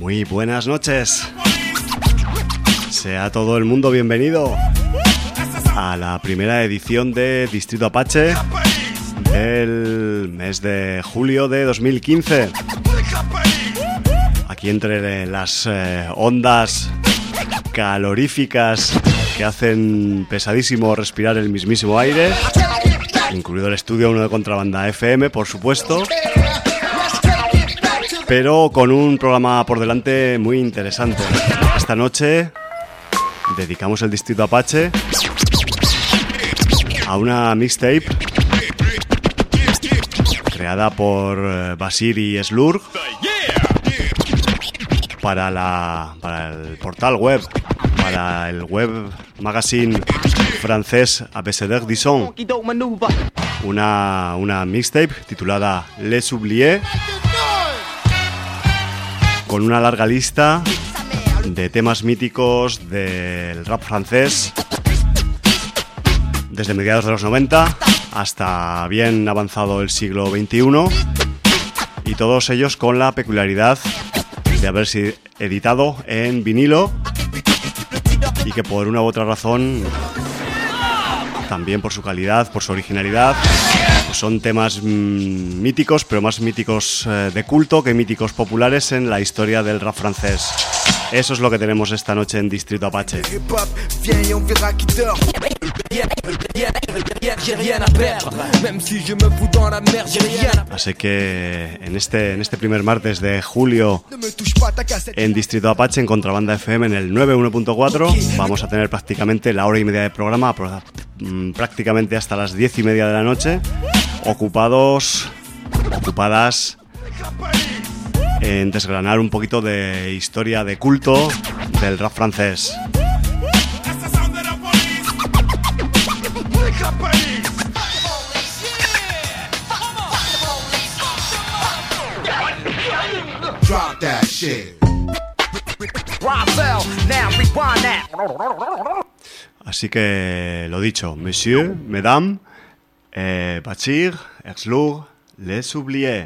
Muy buenas noches. Sea todo el mundo bienvenido a la primera edición de Distrito Apache del mes de julio de 2015. Aquí entre las ondas caloríficas que hacen pesadísimo respirar el mismísimo aire, incluido el estudio 1 de Contrabanda FM, por supuesto, pero con un programa por delante muy interesante. Esta noche dedicamos el Distrito Apache a una mixtape creada por Basir y Slurg para el portal web, para el web magazine francés Abécédaire du Son. Una mixtape titulada Les Oubliés, con una larga lista de temas míticos del rap francés desde mediados de los 90 hasta bien avanzado el siglo XXI, y todos ellos con la peculiaridad de haberse editado en vinilo y que por una u otra razón, también por su calidad, por su originalidad, pues son temas míticos, pero más míticos de culto que míticos populares en la historia del rap francés. Eso es lo que tenemos esta noche en Distrito Apache. Así que en este primer martes de julio en Distrito Apache, en Contrabanda FM, en el 91.4, vamos a tener prácticamente la hora y media de programa, prácticamente hasta las 10:30 de la noche, ocupadas en desgranar un poquito de historia de culto del rap francés. Así que lo dicho, monsieur, mesdames, Basir, Slurg, Les Oubliés.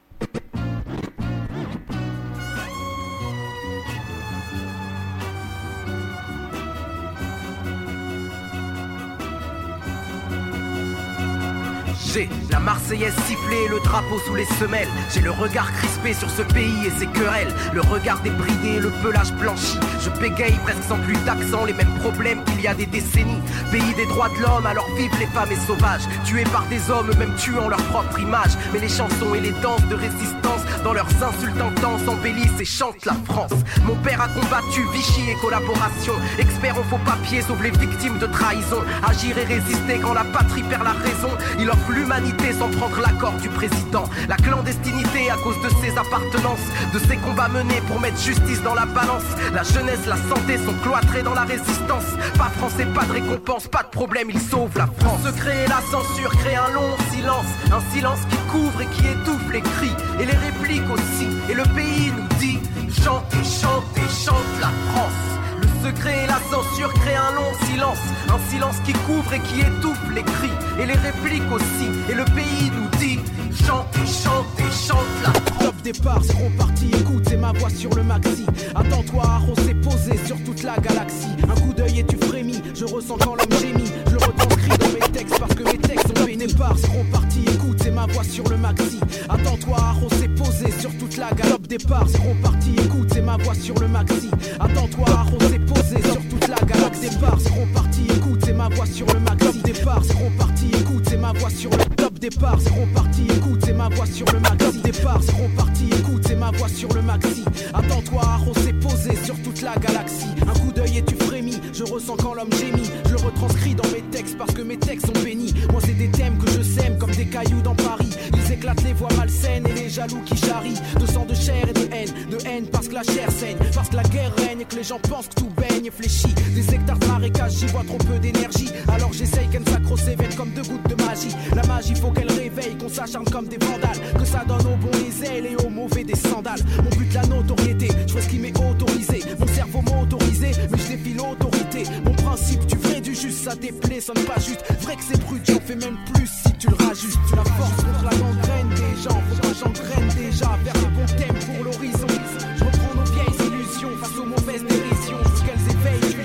J'ai la Marseillaise sifflée, le drapeau sous les semelles. J'ai le regard crispé sur ce pays et ses querelles. Le regard débridé, le pelage blanchi. Je bégaye presque sans plus d'accent, les mêmes problèmes qu'il y a des décennies. Pays des droits de l'homme, alors vivent les femmes et sauvages. Tués par des hommes, même tuant leur propre image. Mais les chansons et les danses de résistance, dans leurs insultantes danses, embellissent et chantent la France. Mon père a combattu Vichy et collaboration. Expert en faux papiers, sauve les victimes de trahison. Agir et résister quand la patrie perd la raison. Il offre l'humanité sans prendre l'accord du président. La clandestinité à cause de ses appartenances, de ses combats menés pour mettre justice dans la balance. La jeunesse, la santé sont cloîtrés dans la résistance. Pas de français, pas de récompense, pas de problème, il sauve la France. Le secret et la censure créent un long silence. Un silence qui couvre et qui étouffe les cris et les répliques aussi. Et le pays nous dit chantez, chantez, chante la France. Le secret et la censure créent un long silence. Un silence qui couvre et qui étouffe les cris et les répliques aussi. Et le pays nous dit chantez, chantez, chante la France. Top départ, seront partis, écoute, c'est ma voix sur le maxi. Attends-toi, Arros est posé sur toute la galaxie. Un coup d'œil et tu frémis, je ressens quand l'homme gémit. Je le retranscris dans mes textes parce que mes textes sont bénis. Départ, seront partis, écoute, c'est ma voix sur le maxi. Attends-toi, Arros est posé sur toute la galaxie. Top départ, seront partis, écoute, c'est ma voix sur le maxi. Attends-toi, Arros est posé sur toute la galaxie. Départ, seront partis, écoute, c'est ma voix sur le maxi. Départ, seront partis, écoute, c'est ma voix sur le top départ, seront partis, écoute, c'est ma voix sur le maxi. Départ, seront partis, écoute, c'est ma voix sur le maxi. Attends-toi, Arros est posé sur toute la galaxie. Un coup d'œil et tu frémis, je ressens quand l'homme gémit. Je le retranscris dans mes textes parce que mes textes sont bénis. Moi c'est des thèmes que je sème comme des cailloux dans Paris. Ils éclatent les voix malsaines et les jaloux qui charrient. De sang, de chair et de haine parce que la chair saigne. Parce que la guerre règne et que les gens pensent que tout baigne et fléchit. Des hectares de marécage, j'y vois trop peu d'énergie. Alors j'essaye qu'elle s'accroche sévère comme deux gouttes de magie. La magie faut qu'elle réveille, qu'on s'acharne comme des vandales. Que ça donne aux bons les ailes et aux mauvais des sandales. Mon but la notoriété, je fais ce qui m'est autorisé. Mon cerveau m'a autorisé, mais je défie l'autorité. Mon principe, tu ferais du juste, ça déplaît, sonne pas juste. Vrai que c'est brut, j'en fais même plus si tu le rajustes. La force contre la gangrène des gens, faut que j'engraine déjà. Vers le bon thème pour l'horizon. Je reprends nos vieilles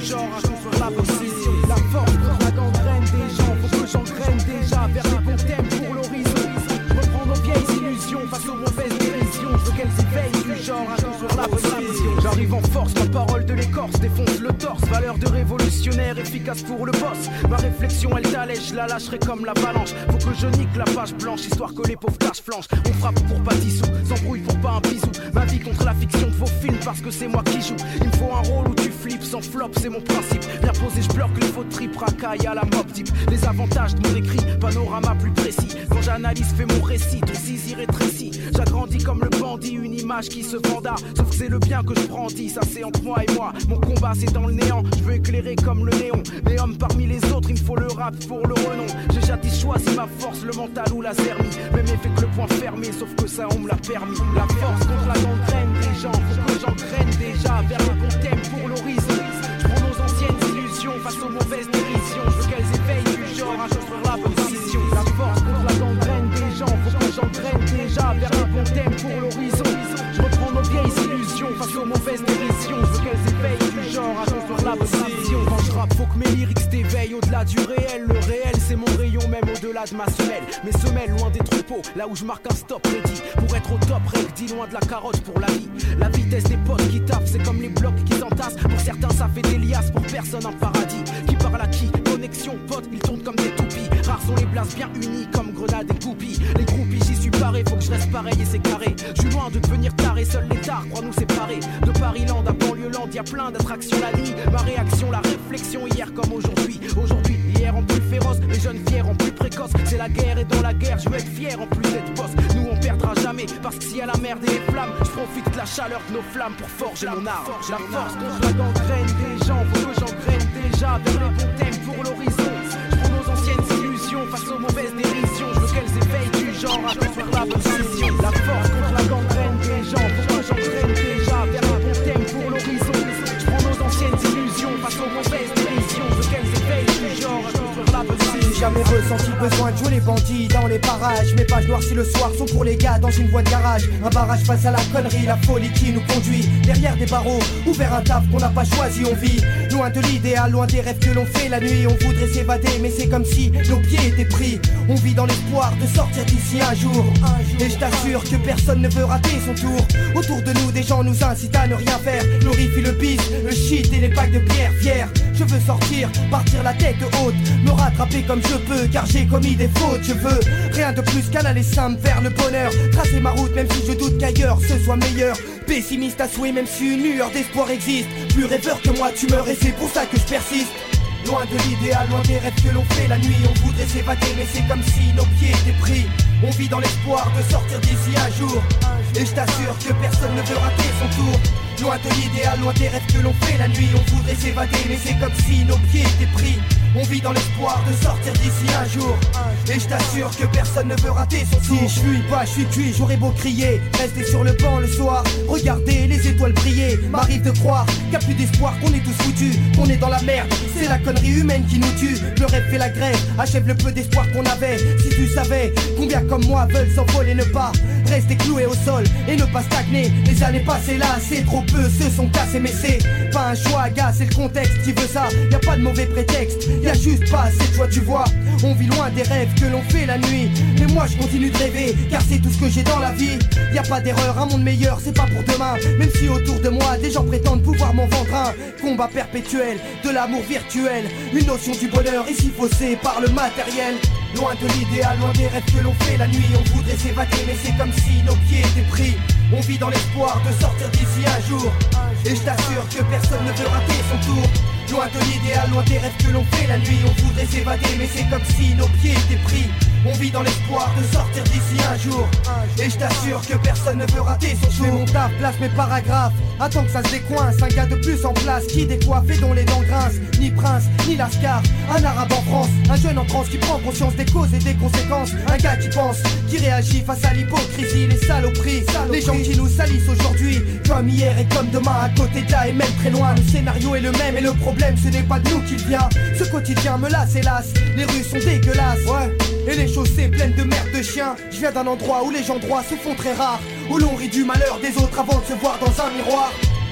genre à construire la position. La force contre la gangrène des gens, faut que j'engraine déjà vers les bons thèmes pour l'horizon. Je reprends nos vieilles illusions face aux mauvaises dérisions. Je veux qu'elles éveillent du genre à construire la position. J'arrive en force, ma parole de l'écorce défonce le torse. Valeur de révolutionnaire, efficace pour le boss. Ma réflexion elle t'allège, je la lâcherai comme l'avalanche. Faut que je nique la page blanche, histoire que les pauvres tâches flanchent. On frappe pour pas 10 sous, s'embrouille pour pas un bisou. Ma vie contre la fiction de vos films parce que c'est moi qui joue. Il me faut un rôle où tu flippes sans flop, c'est mon principe. Bien posé, je bloque les faux trip, racaille à la mob type. Les avantages de mon écrit, panorama plus précis. Quand j'analyse, fais mon récit, ton zizi rétrécit. J'agrandis comme le bandit, une image qui se venda. Sauf que c'est le bien que je brandis, ça c'est entre moi et moi. Mon combat c'est dans le néant, je veux éclairer comme le néon. Mais homme parmi les autres, il me faut le rap pour le renom. J'ai jadis choisi ma force, le mental ou la zermie. Même effet que le point fermé, sauf que ça on me l'a permis. La force contre la gangrène des gens, faut que j'engraine déjà vers le bon thème pour l'horizon. Je prends nos anciennes illusions face aux mauvaises dérisions. Je veux qu'elles éveillent du genre à construire la position. La force contre la gangrène des gens, faut que j'engraine déjà vers le bon thème pour l'horizon. Je reprends nos vieilles illusions face aux mauvaises dérisions. Je veux qu'elles éveillent du genre à construire la position. Quand je rappe, faut que mes lyrics t'éveillent au-delà du réel. Le réel c'est mon rayon même au-delà de ma semelle. Mes semelles loin des troupeaux, là où je marque un stop ready. Pour être au top, rêve dit loin de la carotte pour la vie. La vitesse des potes qui tapent, c'est comme les blocs qui s'entassent. Pour certains ça fait des liasses, pour personne un paradis. Qui parle à qui? Connexion pote, ils tournent comme des toupies. Rares sont les blasts bien unis comme grenades et groupies. Les groupies j'y suis paré, faut que je reste pareil et c'est carré. Je suis loin de devenir taré, seuls les tares croient nous séparer. De Paris-Land à Banlieue-Land, y'a plein d'attractions la nuit. Ma réaction, la réflexion hier comme aujourd'hui. Aujourd'hui, hier en plus féroce, les jeunes fiers en plus précoce. C'est la guerre et dans la guerre, je veux être fier en plus d'être boss. Nous on perdra jamais, parce que s'il y a la merde et les flammes, je profite de la chaleur de nos flammes pour forger mon art. La force contre la gangrène des gens, faut que j'engraine déjà vers les bons thèmes pour l'horizon. Je prends nos anciennes illusions face aux mauvaises dérisions. Je veux qu'elles éveillent du genre à construire la position. La force contre la gangrène des gens, faut que j'engraine déjà vers les bons thèmes pour l'horizon. Je prends nos anciennes illusions face aux mauvaises dérisions. Je veux qu'elles éveillent du genre à construire la position. J'ai jamais ressenti le besoin de jouer les bandits dans les parages. Mes pages noires si le soir sont pour les gars dans une voie de garage. Un barrage face à la connerie, la folie qui nous conduit. Derrière des barreaux, ou vers un taf qu'on n'a pas choisi, on vit loin de l'idéal, loin des rêves que l'on fait la nuit. On voudrait s'évader mais c'est comme si nos pieds étaient pris. On vit dans l'espoir de sortir d'ici un jour. Et je t'assure que personne ne veut rater son tour. Autour de nous des gens nous incitent à ne rien faire. Glorifient le bis, le shit et les packs de pierre fière. Je veux sortir, partir la tête haute, me rattraper comme je peux car j'ai commis des fautes. Je veux rien de plus qu'un aller simple vers le bonheur. Tracer ma route même si je doute qu'ailleurs ce soit meilleur. Pessimiste à souhait même si une lueur d'espoir existe. Plus rêveur que moi tu meurs et c'est pour ça que je persiste. Loin de l'idéal, loin des rêves que l'on fait la nuit. On voudrait s'évader mais c'est comme si nos pieds étaient pris. On vit dans l'espoir de sortir d'ici un jour. Et je t'assure que personne ne veut rater son tour. Loin de l'idéal, loin des rêves que l'on fait la nuit. On voudrait s'évader mais c'est comme si nos pieds étaient pris. On vit dans l'espoir de sortir d'ici un jour. Et je t'assure que personne ne veut rater son tour. Si je suis pas, je suis cuit, j'aurais beau crier. Rester sur le banc le soir, regarder les étoiles briller. M'arrive de croire qu'il n'y a plus d'espoir, qu'on est tous foutus, qu'on est dans la merde. C'est la connerie humaine qui nous tue. Le rêve fait la grève, achève le peu d'espoir qu'on avait. Si tu savais combien comme moi veulent s'envoler, ne pas rester cloué au sol et ne pas stagner. Les années passées là, c'est trop peu, se sont cassés. Mais c'est pas un choix, gars, c'est le contexte qui veut ça. Y a pas de mauvais prétexte, y a juste pas assez de choix, tu vois. On vit loin des rêves que l'on fait la nuit. Mais moi je continue de rêver, car c'est tout ce que j'ai dans la vie. Y a pas d'erreur, un monde meilleur, c'est pas pour demain. Même si autour de moi, des gens prétendent pouvoir m'en vendre un. Combat perpétuel, de l'amour virtuel. Une notion du bonheur ici faussée par le matériel. Loin de l'idéal, loin des rêves que l'on fait la nuit. On voudrait s'évader mais c'est comme si nos pieds étaient pris. On vit dans l'espoir de sortir d'ici un jour. Et je t'assure que personne ne veut rater son tour. Loin de l'idéal, loin des rêves que l'on fait la nuit. On voudrait s'évader mais c'est comme si nos pieds étaient pris. On vit dans l'espoir de sortir d'ici un jour. Et je t'assure que personne ne veut rater son tour. Je fais mon taf, place mes paragraphes. Attends que ça se décoince, un gars de plus en place qui décoiffe et dont les dents grincent. Ni prince, ni lascar, un arabe en France. Un jeune en transe qui prend conscience des causes et des conséquences. Un gars qui pense, qui réagit face à l'hypocrisie, les saloperies. Les gens qui nous salissent aujourd'hui, comme hier et comme demain, à côté de là et même très loin. Le scénario est le même et le problème ce n'est pas de nous qu'il vient. Ce quotidien me lasse hélas, les rues sont dégueulasses. Ouais. Et les chaussées pleines de merde de chiens. Je viens d'un endroit où les gens droits se font très rares, où l'on rit du malheur des autres avant de se voir dans un miroir.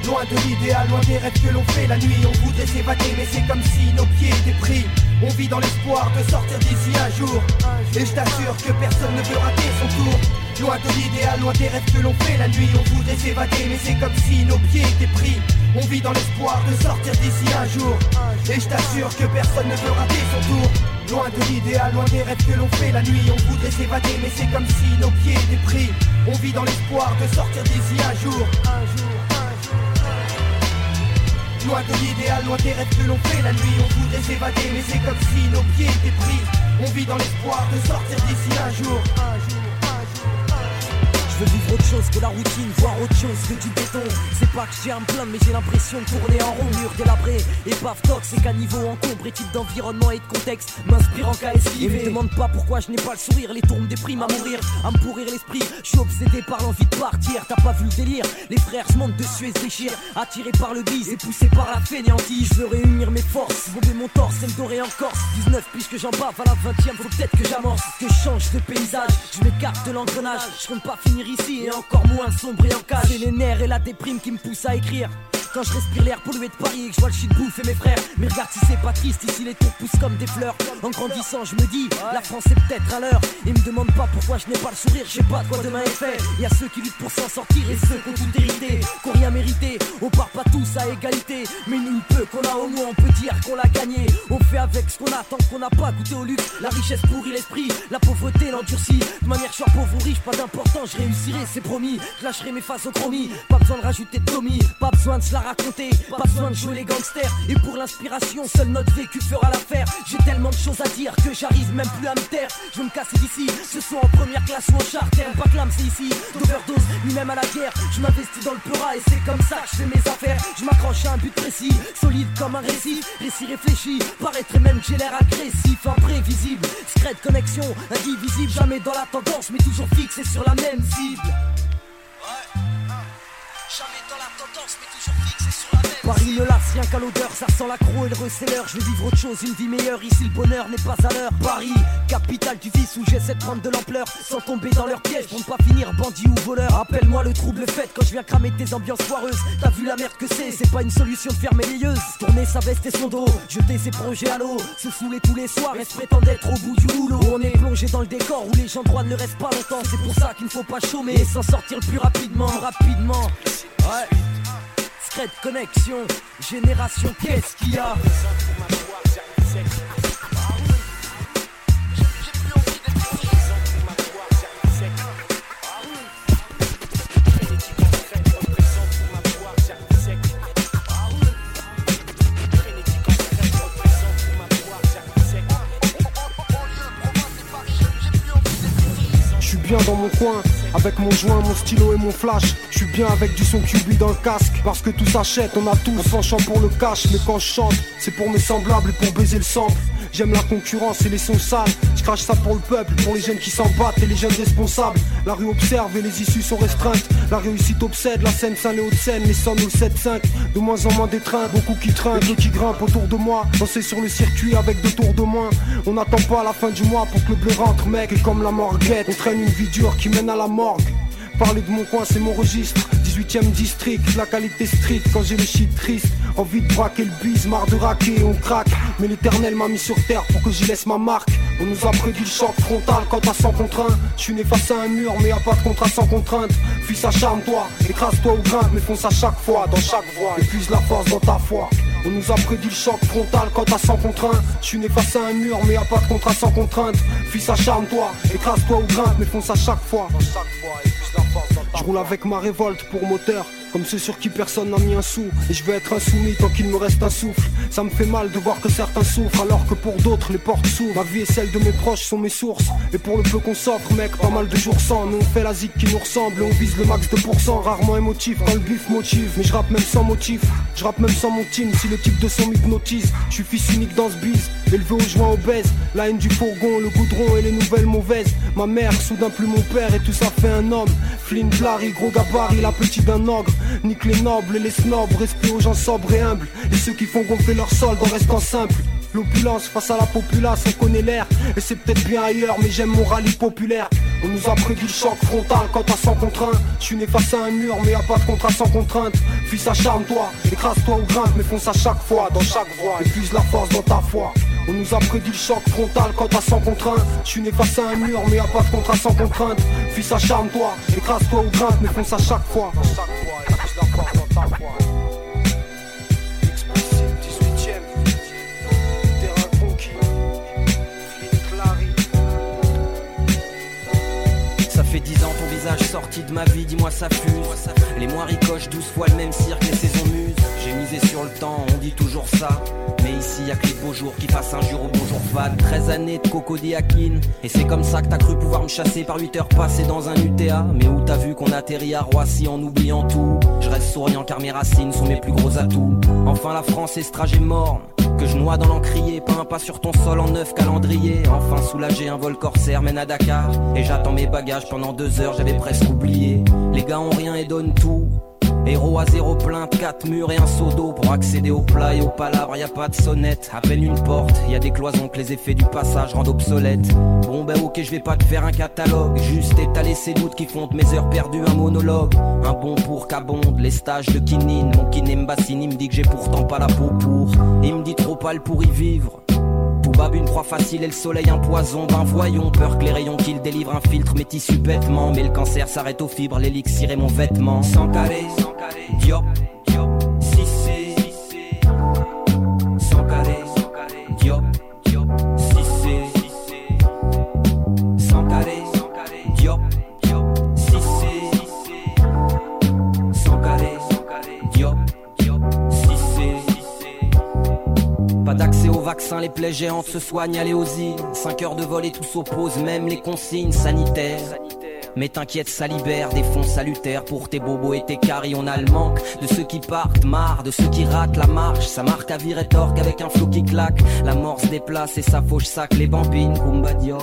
Loin de l'idéal, loin des rêves que l'on fait la nuit. On voudrait s'évader mais c'est comme si nos pieds étaient pris. On vit dans l'espoir de sortir d'ici un jour. Et je t'assure que personne ne veut rater son tour. Loin de l'idéal, loin des rêves que l'on fait la nuit. On voudrait s'évader mais c'est comme si nos pieds étaient pris. On vit dans l'espoir de sortir d'ici un jour. Et je t'assure que personne ne veut rater son tour. Loin de l'idéal, loin des rêves que l'on fait la nuit. On voudrait s'évader mais c'est comme si nos pieds étaient pris. On vit dans l'espoir de sortir d'ici un jour. Loin de l'idéal, loin des rêves que l'on fait la nuit. On voudrait s'évader mais c'est comme si nos pieds étaient pris. On vit dans l'espoir de sortir d'ici un jour. Je veux vivre autre chose que la routine, voir autre chose que du béton. C'est pas que j'ai à me plaindre mais j'ai l'impression de tourner en rond. Mur délabré, épave toxique à niveau encombré. Type d'environnement et de contexte m'inspirant qu'à esquiver. Et me demande pas pourquoi je n'ai pas le sourire. Les tours me dépriment à mourir, à me pourrir l'esprit. Je suis obsédé par l'envie de partir. T'as pas vu le délire, les frères se montent dessus et se déchirent. Attiré par le bise et poussé par la fainéantise. Je veux réunir mes forces, bomber mon torse et me dorer en Corse. 19 piges que j'en bave à la 20ème, faut peut-être que j'amorce. Que je change de paysage, je m'écarte de l'engrenage. Je compte pas finir ici et encore moins sombre et en cage. C'est les nerfs et la déprime qui me poussent à écrire. Quand je respire l'air pollué de Paris et que je vois le shit bouffer mes frères. Mais regarde si c'est pas triste, ici les tours poussent comme des fleurs. En grandissant je me dis, la France est peut-être à l'heure. Et me demande pas pourquoi je n'ai pas le sourire, je sais pas de quoi demain est fait. Y'a ceux qui luttent pour s'en sortir et ceux qui ont tout hérité, qui ont rien mérité. On part pas tous à égalité, mais nous peu qu'on a au moins on peut dire qu'on l'a gagné. On fait avec ce qu'on a tant qu'on n'a pas goûté au luxe. La richesse pourrit l'esprit, la pauvreté l'endurcit. De manière je sois pauvre ou riche, pas d'importance, je réussirai, c'est promis. Je lâcherai mes faces au chromie, pas besoin de rajouter de Tommy, pas besoin de se la raconter, pas besoin de jouer les gangsters. Et pour l'inspiration, seul notre vécu fera l'affaire. J'ai tellement de choses à dire que j'arrive même plus à me taire. Je veux me casser d'ici, ce soit en première classe ou en charter. Pas clam c'est ici, d'overdose, ni même à la guerre. Je m'investis dans le peura et c'est comme ça que je fais mes affaires. Je m'accroche à un but précis, solide comme un récit. Récit réfléchi, paraîtrait même que j'ai l'air agressif, imprévisible. Secret connexion, indivisible, jamais dans la tendance, mais toujours fixé sur la même cible. Jamais dans la tendance, mais toujours fixé sur la même. Paris ne lasse rien qu'à l'odeur, ça sent l'accro et le reseller. Je vais vivre autre chose, une vie meilleure, ici le bonheur n'est pas à l'heure. Paris, capitale du vice où j'essaie de prendre de l'ampleur sans tomber dans leur piège pour ne pas finir bandit ou voleur. Rappelle-moi le trouble fait quand je viens cramer tes ambiances foireuses. T'as vu la merde que c'est pas une solution de fermer les yeux. Tourner sa veste et son dos, jeter ses projets à l'eau, se saouler tous les soirs et se prétendre être au bout du rouleau. On est plongé dans le décor où les gens droits ne restent pas longtemps. C'est pour ça qu'il ne faut pas chômer et s'en sortir le plus rapidement. Ouais. Secret connexion, génération, qu'est-ce qu'il y a? Bien dans mon coin, avec mon joint, mon stylo et mon flash. Je suis bien avec du son cubi dans le casque. Parce que tout s'achète, on a tous un penchant pour le cash. Mais quand je chante, c'est pour mes semblables et pour baiser le sample. J'aime la concurrence et les sons sales. Je crache ça pour le peuple, pour les jeunes qui s'en battent et les jeunes responsables. La rue observe et les issues sont restreintes. La réussite obsède, la scène Saint les Hauts-de-Seine, les sons au 7-5. De moins en moins d'étreintes, beaucoup qui trinquent, d'autres qui grimpent autour de moi. Danser sur le circuit avec 2 tours de moins. On n'attend pas la fin du mois pour que le bleu rentre, mec. Et comme la morguette, on traîne une vie dure qui mène à la morgue. Parler de mon coin c'est mon registre, 18ème district, la qualité street quand j'ai le shit triste. Envie de braquer le bise, marre de raquer, on craque. Mais l'éternel m'a mis sur terre pour que j'y laisse ma marque. On nous a prédit le choc frontal quand à 100 contre 1. Je suis né face à un mur mais y'a pas de contrat sans contrainte. Fils acharne-toi, écrase-toi ou grimpe, mais fonce à chaque fois, dans chaque voie. Épuise la force dans ta foi. On nous a prédit le choc frontal quand à 100 contre 1. Je suis né face à un mur mais y'a pas de contrat sans contrainte. Fils acharne-toi, écrase-toi ou grimpe, mais fonce à chaque fois. Je roule avec ma révolte pour moteur, comme ceux sur qui personne n'a mis un sou. Et je veux être insoumis tant qu'il me reste un souffle. Ça me fait mal de voir que certains souffrent alors que pour d'autres les portes s'ouvrent. Ma vie et celle de mes proches sont mes sources. Et pour le peu qu'on s'offre mec, pas mal de jours sans. Nous on fait la zik qui nous ressemble et on vise le max de pourcents. Rarement émotif quand le bif motive, mais je rappe même sans motif. Je rappe même sans mon team si le type de son m'hypnotise. Je suis fils unique dans ce bise, élevé au joint obèse. La haine du fourgon, le goudron et les nouvelles mauvaises. Ma mère, soudain plus mon père et tout ça fait un homme. Flynn Blary, gros gabarit, la petite d'un ogre. Nique les nobles et les snobs, respect aux gens sobres et humbles. Et ceux qui font gonfler leur solde en restant simple. L'opulence face à la populace, on connaît l'air. Et c'est peut-être bien ailleurs, mais j'aime mon rallye populaire. On nous a prédit le choc frontal quand t'as 100 contre 1. Je suis né face à un mur mais y'a pas de contrat sans contrainte. Fils acharne-toi, écrase-toi ou grimpe mais fonce à chaque fois, dans chaque voie. Épuise la force dans ta foi. On nous a prédit le choc frontal quand t'as 100 contre 1. Je suis né face à un mur mais y'a pas de contrat sans contrainte. Fils acharne-toi, écrase-toi ou grimpe mais fonce à chaque fois. Dans chaque fois, épuise la force dans ta foi. Ça fait 10 ans ton visage sorti de ma vie, dis-moi ça fuse. Les mois ricochent 12 fois le même cirque, les saisons musent. J'ai misé sur le temps, on dit toujours ça. Mais ici y'a que les beaux jours qui fassent injure au bonjour fan. 13 années de cocodiaquine. Et c'est comme ça que t'as cru pouvoir me chasser par 8 heures passées dans un UTA. Mais où t'as vu qu'on atterrit à Roissy en oubliant tout. Je reste souriant car mes racines sont mes plus gros atouts. Enfin la France est ce trajet morne que je noie dans l'encrier, pas un pas sur ton sol en 9 calendrier. Enfin soulagé, un vol corsaire mène à Dakar. Et j'attends mes bagages pendant 2 heures, j'avais presque oublié. Les gars ont rien et donnent tout. Héros à 0 plainte, 4 murs et un seau d'eau. Pour accéder au plat et aux palabres, y'a pas de sonnette. À peine une porte, y'a des cloisons que les effets du passage rendent obsolètes. Bon ben ok, je vais pas te faire un catalogue, juste étaler ces doutes qui font de mes heures perdues un monologue. Un bon pour qu'abonde les stages de quinine. Mon kiné me bassine, il me dit que j'ai pourtant pas la peau pour. Il me dit trop pâle pour y vivre. Toubab une proie facile et le soleil un poison. Ben voyons, peur que les rayons qu'il délivre infiltrent mes tissus bêtement. Mais le cancer s'arrête aux fibres, l'élixir est mon vêtement. Sans carré, Diop, Cissé. Sans carré, Diop, Cissé. Sans carré, Diop, Cissé. Sans carré, Diop, Cissé. Pas d'accès au vaccin, les plaies géantes se soignent, allez aux îles. 5 heures de vol et tout s'oppose, même les consignes sanitaires. Mais t'inquiète, ça libère des fonds salutaires pour tes bobos et tes caries. On a le manque de ceux qui partent, marre de ceux qui ratent la marche. Ça marque à virer torque avec un flot qui claque. La mort se déplace et sa fauche sac les bambines. Kumbadio,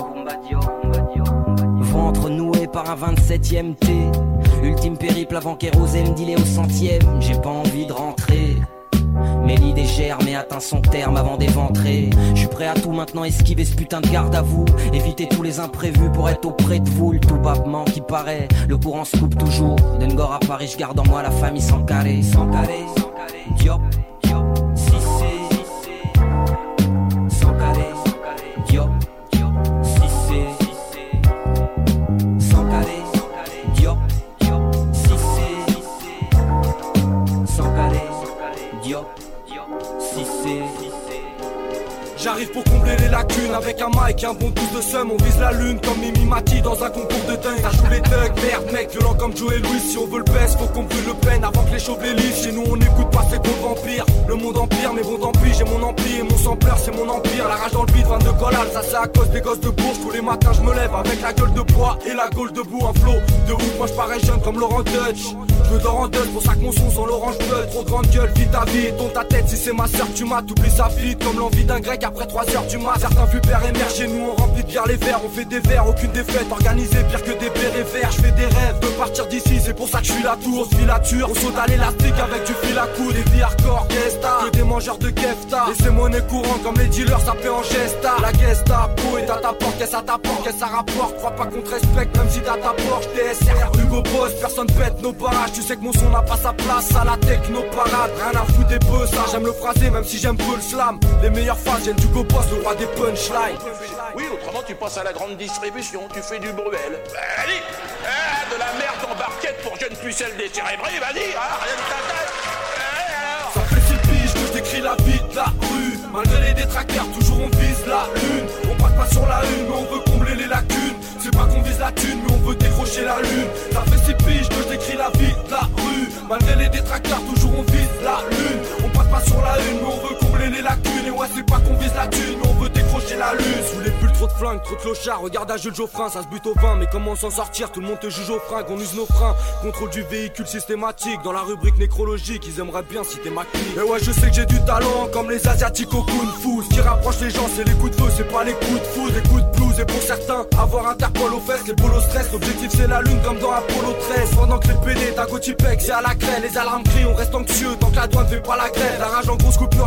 ventre noué par un 27ème T. Ultime périple avant qu'Érosé dealé au 100ème. J'ai pas envie de rentrer. Mais l'idée germe et atteint son terme avant d'éventrer. Je suis prêt à tout maintenant, esquiver ce putain de garde à vous. Éviter tous les imprévus pour être auprès de vous. Le tout babement qui paraît, le courant se coupe toujours. D'Engor à Paris, je garde en moi la famille sans carré. Sans carré, Diop, Cissé. Sans carré, Diop, Cissé. Sans carré, Diop, Cissé. Sans carré, Diop, Cissé. J'arrive pour combler les lacunes avec un mic et un bon pouce de seum. On vise la lune comme Mimi Mati dans un concours de dingue. Ça joue les thugs, merde mec, violent comme Joe et Louis. Si on veut le best, faut qu'on brûle le peine avant que les chauves les livrent. Chez nous on écoute pas ces gros vampires. Le monde empire, mais bon tant pis, j'ai mon empire et mon sampleur c'est mon empire. La rage dans le vide, 22 collales, ça c'est à cause des gosses de Bourges. Tous les matins je me lève avec la gueule de bois et la gaule debout. Un flow de ouf, moi je parais jeune comme Laurent Dutch. Je dors en deuil, pour ça que mon son sans l'orange bleu. Trop grande gueule, vite ta vie, tourne ta tête si c'est ma soeur tu m'as. T'oublies sa vie comme l'envie d'un grec après 3 heures du mat. Certains pubères émergent chez nous, on remplit de bière les verres. On fait des verres, aucune défaite, organisée pire que des bérets verts. Je fais des rêves de partir d'ici, c'est pour ça que je suis la tour, filature. On saute à l'élastique avec du fil à coude. Des vies hardcore, gesta, que des mangeurs de kefta. Et c'est monnaie courante comme les dealers, ça paie en gesta. La Gestapo est à ta porte, qu'est-ce à ta porte, qu'est-ce ça rapporte. Crois pas qu'on te respecte même si t'as ta Porsche. TSR, Hugo Boss, personne pète nos barrages. Tu sais que mon son n'a pas sa place à la techno parade. Rien à foutre des peu, ça j'aime le phraser même si j'aime peu le slam. Les meilleures phases viennent d'Hugo Boss, le roi des punchlines. Oui, autrement tu passes à la grande distribution, tu fais du Bruel. Allez, de la merde en barquette pour jeunes pucelles décérébrées, vas-y, rien de ta tête. Ça fait 6 piges que je décris la vie de la rue. Malgré les détracteurs, toujours on vise la lune. On passe pas sur la une, mais on veut combler les lacunes. C'est pas qu'on vise la thune, mais on veut décrocher la lune. Ça fait 6 piges que je décris la vie de la rue. Malgré les détracteurs, toujours on vise la lune. On passe pas sur la une, mais on veut combler les lacunes. Et ouais, c'est pas qu'on vise la thune, mais on veut décrocher la lune. Sous les bulles, trop de flingues, trop de clochards. Regarde à Jules Geoffrin, ça se bute au vin. Mais comment s'en sortir? Tout le monde te juge au fringues, on use nos freins. Contrôle du véhicule systématique. Dans la rubrique nécrologique, ils aimeraient bien citer ma clique. Et ouais, je sais que j'ai du talent, comme les asiatiques au kung fu. Ce qui rapproche les gens, c'est les coups de feu, c'est pas les coups de foudre, les coups de blues. Et pour certains, avoir Interpol aux fesses, les polos stress. L'objectif c'est la lune comme dans Apollo 13. Pendant que les PD, ta Gotipec, c'est à la craie. Les alarmes crient, on reste anxieux tant que la douane fait pas la grève. La rage en grosse coupure, j'attends mon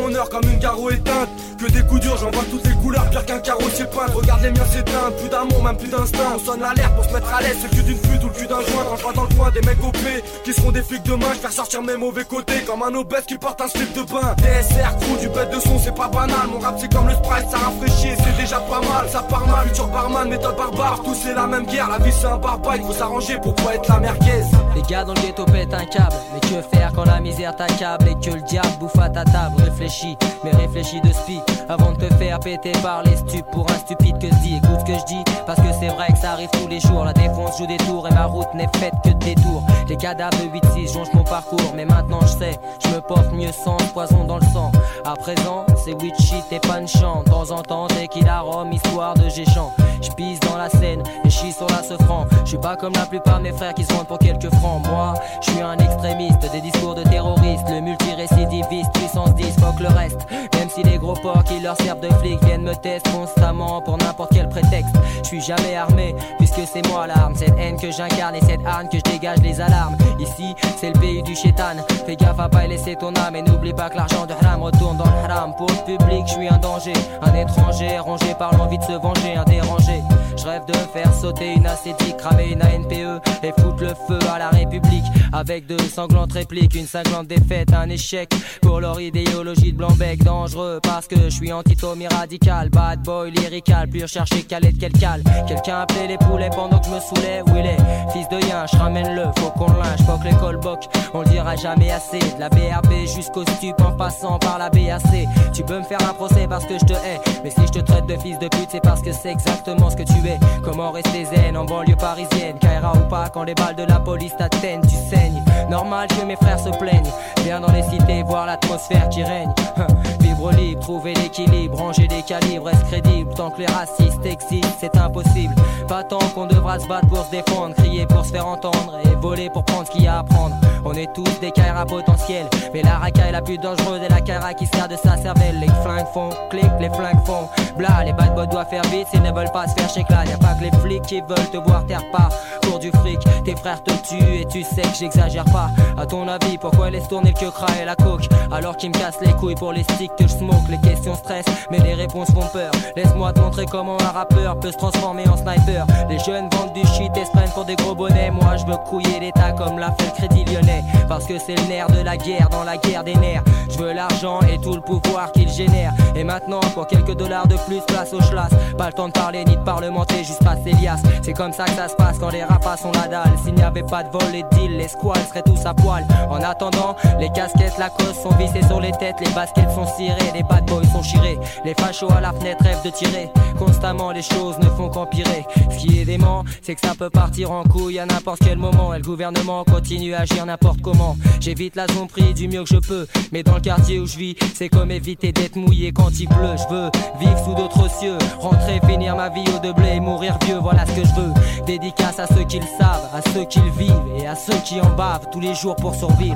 bonheur comme une garo éteinte. Que des coups durs, j'en vois toutes les couleurs, pire qu'un carrossier peint. Regarde les miens s'éteindre, plus d'amour, même plus d'instinct. On sonne l'alerte pour se mettre à l'aise, c'est le cul d'une pute ou le cul d'un joint. Quand je vois dans le coin des mecs OP qui seront des flics demain, je faire sortir mes mauvais côtés comme un obèse qui porte un slip de bain. DSR, crew, du bête de son, c'est pas banal. Mon rap c'est comme le Sprite, ça rafraîchit, c'est déjà pas mal. Ça part mal, futur barman, méthode barbare. Tous c'est la même guerre, la vie c'est un barbare, il faut s'arranger pour pas être la merguez. Les gars dans le ghetto pètent un câble, mais que faire quand la misère t'accable et que le diable bouffe à ta table. Réfléchis, mais réfléchis de spi avant de te faire péter par les stupes pour un stupide que je dis. Écoute ce que je dis, parce que c'est vrai que ça arrive tous les jours. La défense joue des tours et ma route n'est faite que de détours. Les cadavres de 8-6 changent mon parcours, mais maintenant je sais, je me porte mieux sans poison dans le sang. À présent, c'est weed shit et punchant. De temps en temps, dès qu'il a rhum, histoire de géchant. Je pisse dans la scène et chie sur la sofran. Je suis pas comme la plupart de mes frères qui se vendent pour quelques francs. Moi, je suis un extrémiste des discours de terroristes. Le multirécidiviste, puissance 10, fuck le reste. Même si les gros porcs qui leur servent de flics viennent me tester constamment pour n'importe quel prétexte. Je suis jamais armé, puisque c'est moi l'arme. Cette haine que j'incarne et cette haine que je dégage les alarmes. Ici, c'est le pays du chétan. Fais gaffe à pas y laisser ton âme. Et n'oublie pas que l'argent de haram retourne dans le haram. Pour le public, je suis un danger. Un étranger, rongé par l'envie de se venger. Un dérangé, je rêve de faire sauter une acétique, cramer une ANPE et foutre le feu à la République. Avec de sanglantes répliques, une cinglante défaite, un échec pour leur idéologie de blanc-bec. Dangereux parce que je suis antitomie radical. Bad boy lyrical, plus recherché calé de quel cal. Quelqu'un appelait les poulets pendant que je me saoulais. Où il est, fils de yinche, ramène-le, faut qu'on le lynche. Fuck l'école boc, on le dira jamais assez. De la BRB jusqu'au stup en passant par la BAC. Tu peux me faire un procès parce que je te hais, mais si je te traite de fils de pute c'est parce que c'est exactement ce que tu es. Comment rester zen en banlieue parisienne, Kaira ou pas, quand les balles de la police t'atteignent, tu saignes. Normal que mes frères se plaignent. Viens dans les cités voir l'atmosphère qui règne. Vivre libre, trouver l'équilibre, ranger des calibres, reste crédible. Tant que les racistes existent, c'est impossible. Pas tant qu'on devra se battre pour se défendre, crier pour se faire entendre et voler pour prendre ce qu'il y a à prendre. On est tous des Kaira potentiels, mais la racaille la plus dangereuse est la Kaira qui sert de sa cervelle. Les flingues font clic, les flingues font bla. Les bad boys doivent faire vite s'ils ne veulent pas se faire chez là. Y'a pas que les flics qui veulent te voir tes repas pour du fric. Tes frères te tuent et tu sais que j'exagère pas. À ton avis, pourquoi laisse tourner le queue et la coke alors qu'ils me cassent les couilles pour les sticks que je smoke? Les questions stressent, mais les réponses font peur. Laisse-moi te montrer comment un rappeur peut se transformer en sniper. Les jeunes vendent du shit et se prennent pour des gros bonnets. Moi je veux couiller l'état comme l'a fait le Crédit Lyonnais. Parce que c'est le nerf de la guerre, dans la guerre des nerfs. Je veux l'argent et tout le pouvoir qu'il génère. Et maintenant pour quelques dollars de plus, place au schlass. Pas le temps de parler ni de parlementer, juste passer liasse. C'est comme ça que ça se passe quand les rapaces ont la dalle. S'il n'y avait pas de vol et de deal, les squales seraient tous à poil. En attendant, les casquettes Lacoste sont vissées sur les têtes. Les baskets sont cirées, les bad boys sont chirés. Les fachos à la fenêtre rêvent de tirer. Constamment les choses ne font qu'empirer. Ce qui est dément, c'est que ça peut partir en couille à n'importe quel moment. Et le gouvernement continue à agir n'importe comment. J'évite la tromperie du mieux que je peux, mais dans le quartier où je vis, c'est comme éviter d'être mouillé quand il pleut. Je veux vivre sous d'autres cieux, rentrer, finir ma vie au de blé et mourir vieux, voilà ce que je veux. Dédicace à ceux qui le savent, à ceux qui le vivent et à ceux qui en bavent tous les jours pour survivre.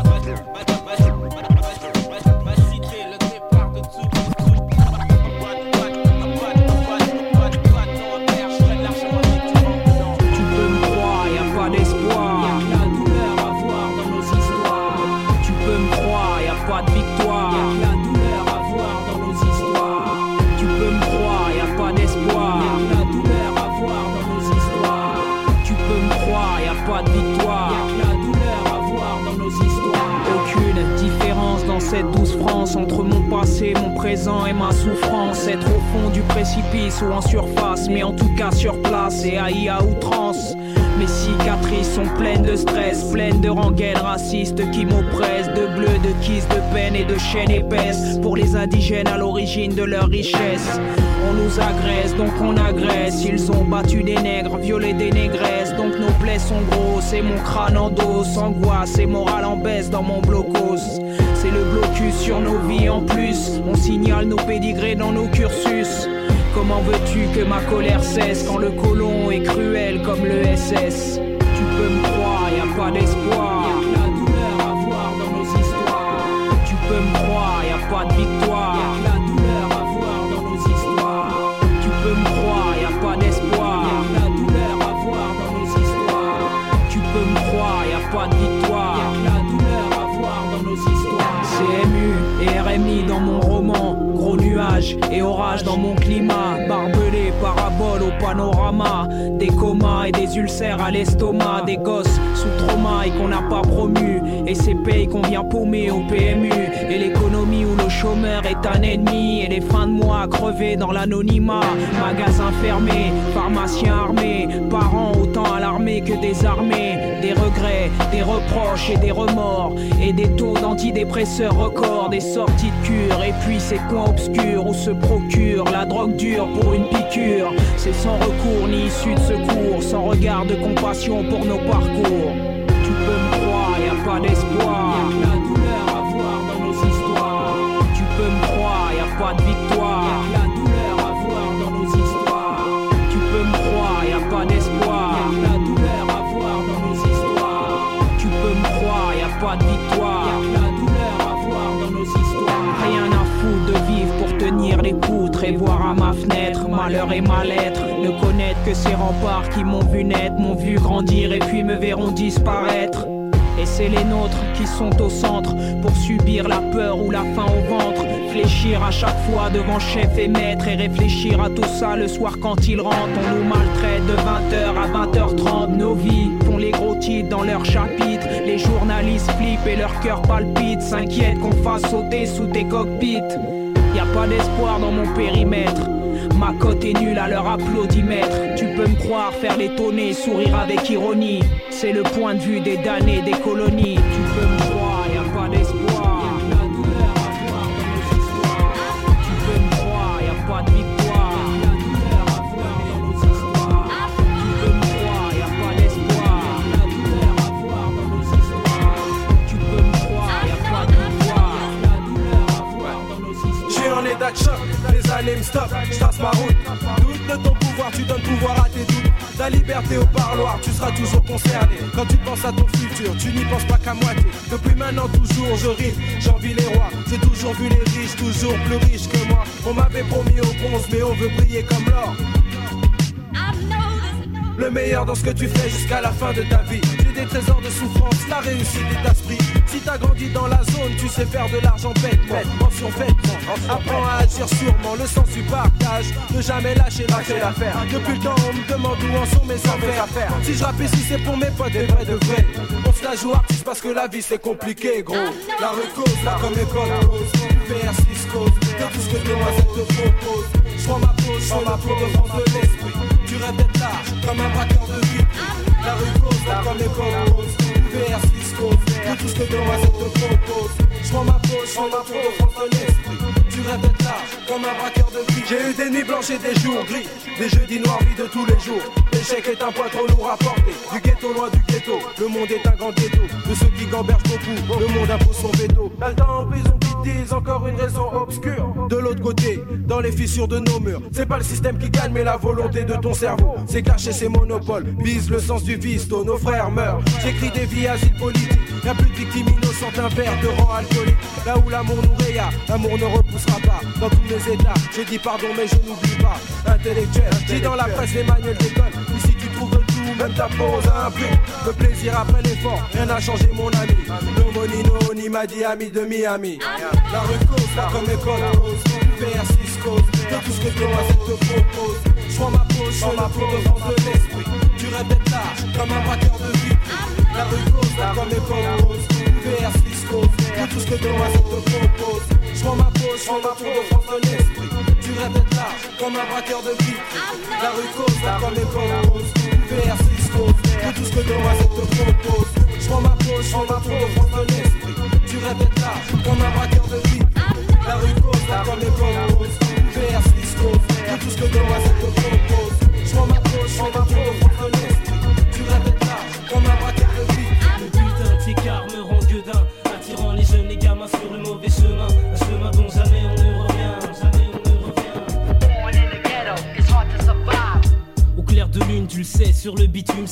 Cette douce France entre mon passé, mon présent et ma souffrance. Être au fond du précipice ou en surface, mais en tout cas sur place et haï à outrance. Mes cicatrices sont pleines de stress, pleines de rengaines racistes qui m'oppressent. De bleu, de kiss, de peine et de chaînes épaisses pour les indigènes à l'origine de leur richesse. On nous agresse, donc on agresse. Ils ont battu des nègres, violé des négresses. Donc nos plaies sont grosses et mon crâne en dos. Angoisse et morale en baisse dans mon blocos. C'est le blocus sur nos vies en plus. On signale nos pédigrés dans nos cursus. Comment veux-tu que ma colère cesse quand le colon est cruel comme le SS? Tu peux me croire, y a pas d'espoir. Y'a que la douleur à voir dans nos histoires. Tu peux me croire, y a pas de victoire. Y'a que la douleur à voir dans nos histoires. Tu peux me croire, y a pas d'espoir. Y'a que la douleur à voir dans nos histoires. Tu peux me croire, y a pas de victoire. Y'a que la douleur à voir dans nos histoires. CMU et RMI dans mon roman. Gros nuages et orages dans mon climat. Barbelé, parabole au panorama. Des comas et des ulcères à l'estomac. Des gosses sous trauma et qu'on n'a pas promu. Et ces pays qu'on vient paumer au PMU. Et l'économie où le chômeur est un ennemi. Et les fins de mois crevés dans l'anonymat. Magasins fermés, pharmaciens armés. Parents autant alarmés que désarmés. Des regrets, des reproches et des remords. Et des taux d'antidépresseurs records. Des sorties de cure et puis ces coins obscurs où se procure la drogue dure pour une piqûre. C'est sans recours ni issue de secours. Sans regard de compassion pour nos parcours. Tu peux me croire, y a pas d'espoir. Y'a que la douleur à voir dans nos histoires. Tu peux me croire, y a pas de victoire. Y'a que la douleur à voir dans nos histoires. Tu peux me croire, y a pas d'espoir. Y'a que la douleur à voir dans nos histoires. Tu peux me croire, y a pas de victoire. Y'a que la douleur à voir dans nos histoires. Rien à foutre de vivre pour tenir les poutres et voir à ma fenêtre malheur et mal-être. Ne connaître que ces remparts qui m'ont vu naître, m'ont vu grandir et puis me verront disparaître. Et c'est les nôtres qui sont au centre pour subir la peur ou la faim au ventre. Fléchir à chaque fois devant chef et maître et réfléchir à tout ça le soir quand ils rentrent. On nous maltraite de 20h à 20h30. Nos vies font les gros titres dans leurs chapitres. Les journalistes flippent et leur cœur palpite. S'inquiètent qu'on fasse sauter sous tes cockpits. Y a pas d'espoir dans mon périmètre. Ma cote est nulle à leur applaudimètre. Tu peux me croire, faire l'étonner, sourire avec ironie. C'est le point de vue des damnés des colonies. Tu peux me croire, y a pas d'espoir. Y'a que la douleur à voir dans nos histoires. Tu peux me croire, y a pas de victoire. Y'a que la douleur à voir dans nos histoires. Tu peux me croire, y a pas d'espoir. Y'a que la douleur à voir dans nos histoires. Tu peux me croire, y a pas de victoire. Y'a que la douleur à voir dans nos histoires. J'ai en état de choc, les années me stoppent, je trace ma route. Doute de ton pouvoir, tu donnes pouvoir à tes doutes. Ta liberté au parloir, tu seras toujours concerné. Quand tu penses à ton futur, tu n'y penses pas qu'à moitié. Depuis maintenant toujours je rime, j'envie les rois. J'ai toujours vu les riches, toujours plus riches que moi. On m'avait promis au bronze, mais on veut briller comme l'or. Le meilleur dans ce que tu fais jusqu'à la fin de ta vie. J'ai des trésors de souffrance, la réussite est d'esprit. Si t'as grandi dans la zone, tu sais faire de l'argent bêtement. Mention vêtement, apprends à agir sûrement. Le sens du partage, ne jamais lâcher l'affaire. Depuis le temps on me demande où en sont mes affaires. Si je rappe ici c'est pour mes potes, des vrais de vrais. On se la joue artiste parce que la vie c'est compliqué gros. La rue cause, là comme mes potes cause. VR6 cause, de tout ce que demoiselle te propose. Je prends ma pause, je prends ma peau de France de l'esprit. Tu rêves d'être large, comme un braqueur de vie. La rue cause, là comme les cause. VR6 cause, de tout ce que demoiselle te propose. Je prends ma pause, je prends ma peau de France de l'esprit. Tu rêves d'être large, comme un braqueur de vie. J'ai eu des nuits blanches et des jours gris. Des jeudis noirs, vie de tous les jours. L'échec est un poids trop lourd à porter. Du ghetto, loin du ghetto. Le monde est un grand ghetto. De ceux qui gambergent beaucoup, le monde impose son veto. T'as le temps en prison qui disent encore une raison obscure. De l'autre côté, dans les fissures de nos murs. C'est pas le système qui gagne, mais la volonté de ton cerveau. C'est cacher ses monopoles, bise le sens du vice. Nos frères meurent. J'écris des vies asile politique. Y'a plus de victimes innocentes, un verre de rang alcoolique. Là où l'amour nous raya, l'amour ne repoussera pas. Dans tous les états, je dis pardon mais je n'oublie pas. Intellectuel, dis dans la presse les manuels d'école. Ici tu trouves tout, même ta pose a un prix. Le plaisir après l'effort, rien n'a changé mon ami. No money, no honey, m'a dit ami de Miami. La rue cause, là comme école cause. VR6 cause, de tout ce que demoiselle te propose. Je prends ma pause, je prends ma peau de France de l'esprit. Tu rêves d'être large, comme un braqueur de vie. La rue cause, là comme école cause. VR6 cause, de tout ce que demoiselle te propose. Je prends ma pause, je prends ma peau de France de l'esprit. Tu rêves d'être large, comme un braqueur de vie. La rue cause, là comme école cause. VR6 cause, de tout ce que demoiselle te propose. Je prends ma pause, je prends ma peau de France de l'esprit. Tu rêves d'être large, comme un braqueur de vie. La rue cause, là comme école cause. VR6 cause, de tout ce que demoiselle te propose. Je prends ma pause, je prends ma peau de France de l'esprit. Tu rêves d'être large, comme un braqueur de vie. Le bulletin de tes cars me rend gueudin, attirant les jeunes, les gamins sur le mauvais chemin. Un chemin dont jamais on ne revient, jamais on ne revient. Au clair de lune, tu le sais, sur le bitume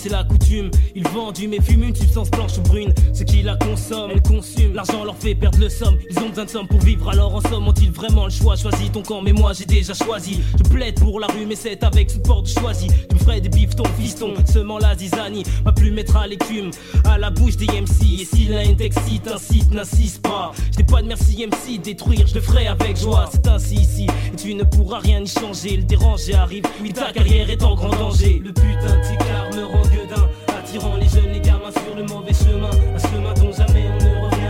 c'est la coutume. Ils vendent du mais fument une substance blanche ou brune. Ceux qui la consomment, elles consument. L'argent leur fait perdre le somme. Ils ont besoin de somme pour vivre, alors en somme ont-ils vraiment le choix? Choisis ton camp, mais moi j'ai déjà choisi. Je plaide pour la rue, mais c'est avec support de choisi. Tu me ferais des bifetons, fiston, semant la zizanie. Ma plume mettra l'écume à la bouche des MC. Et si la haine t'excite, incite, n'insiste pas. Je n'ai pas de merci MC, détruire, je le ferai avec joie. C'est ainsi ici, et tu ne pourras rien y changer. Le déranger arrive, oui ta carrière est en grand danger. Le putain de ticard me rend gueudin, attirant les jeunes, les gamins sur le mauvais chemin. Un chemin dont jamais on ne revient.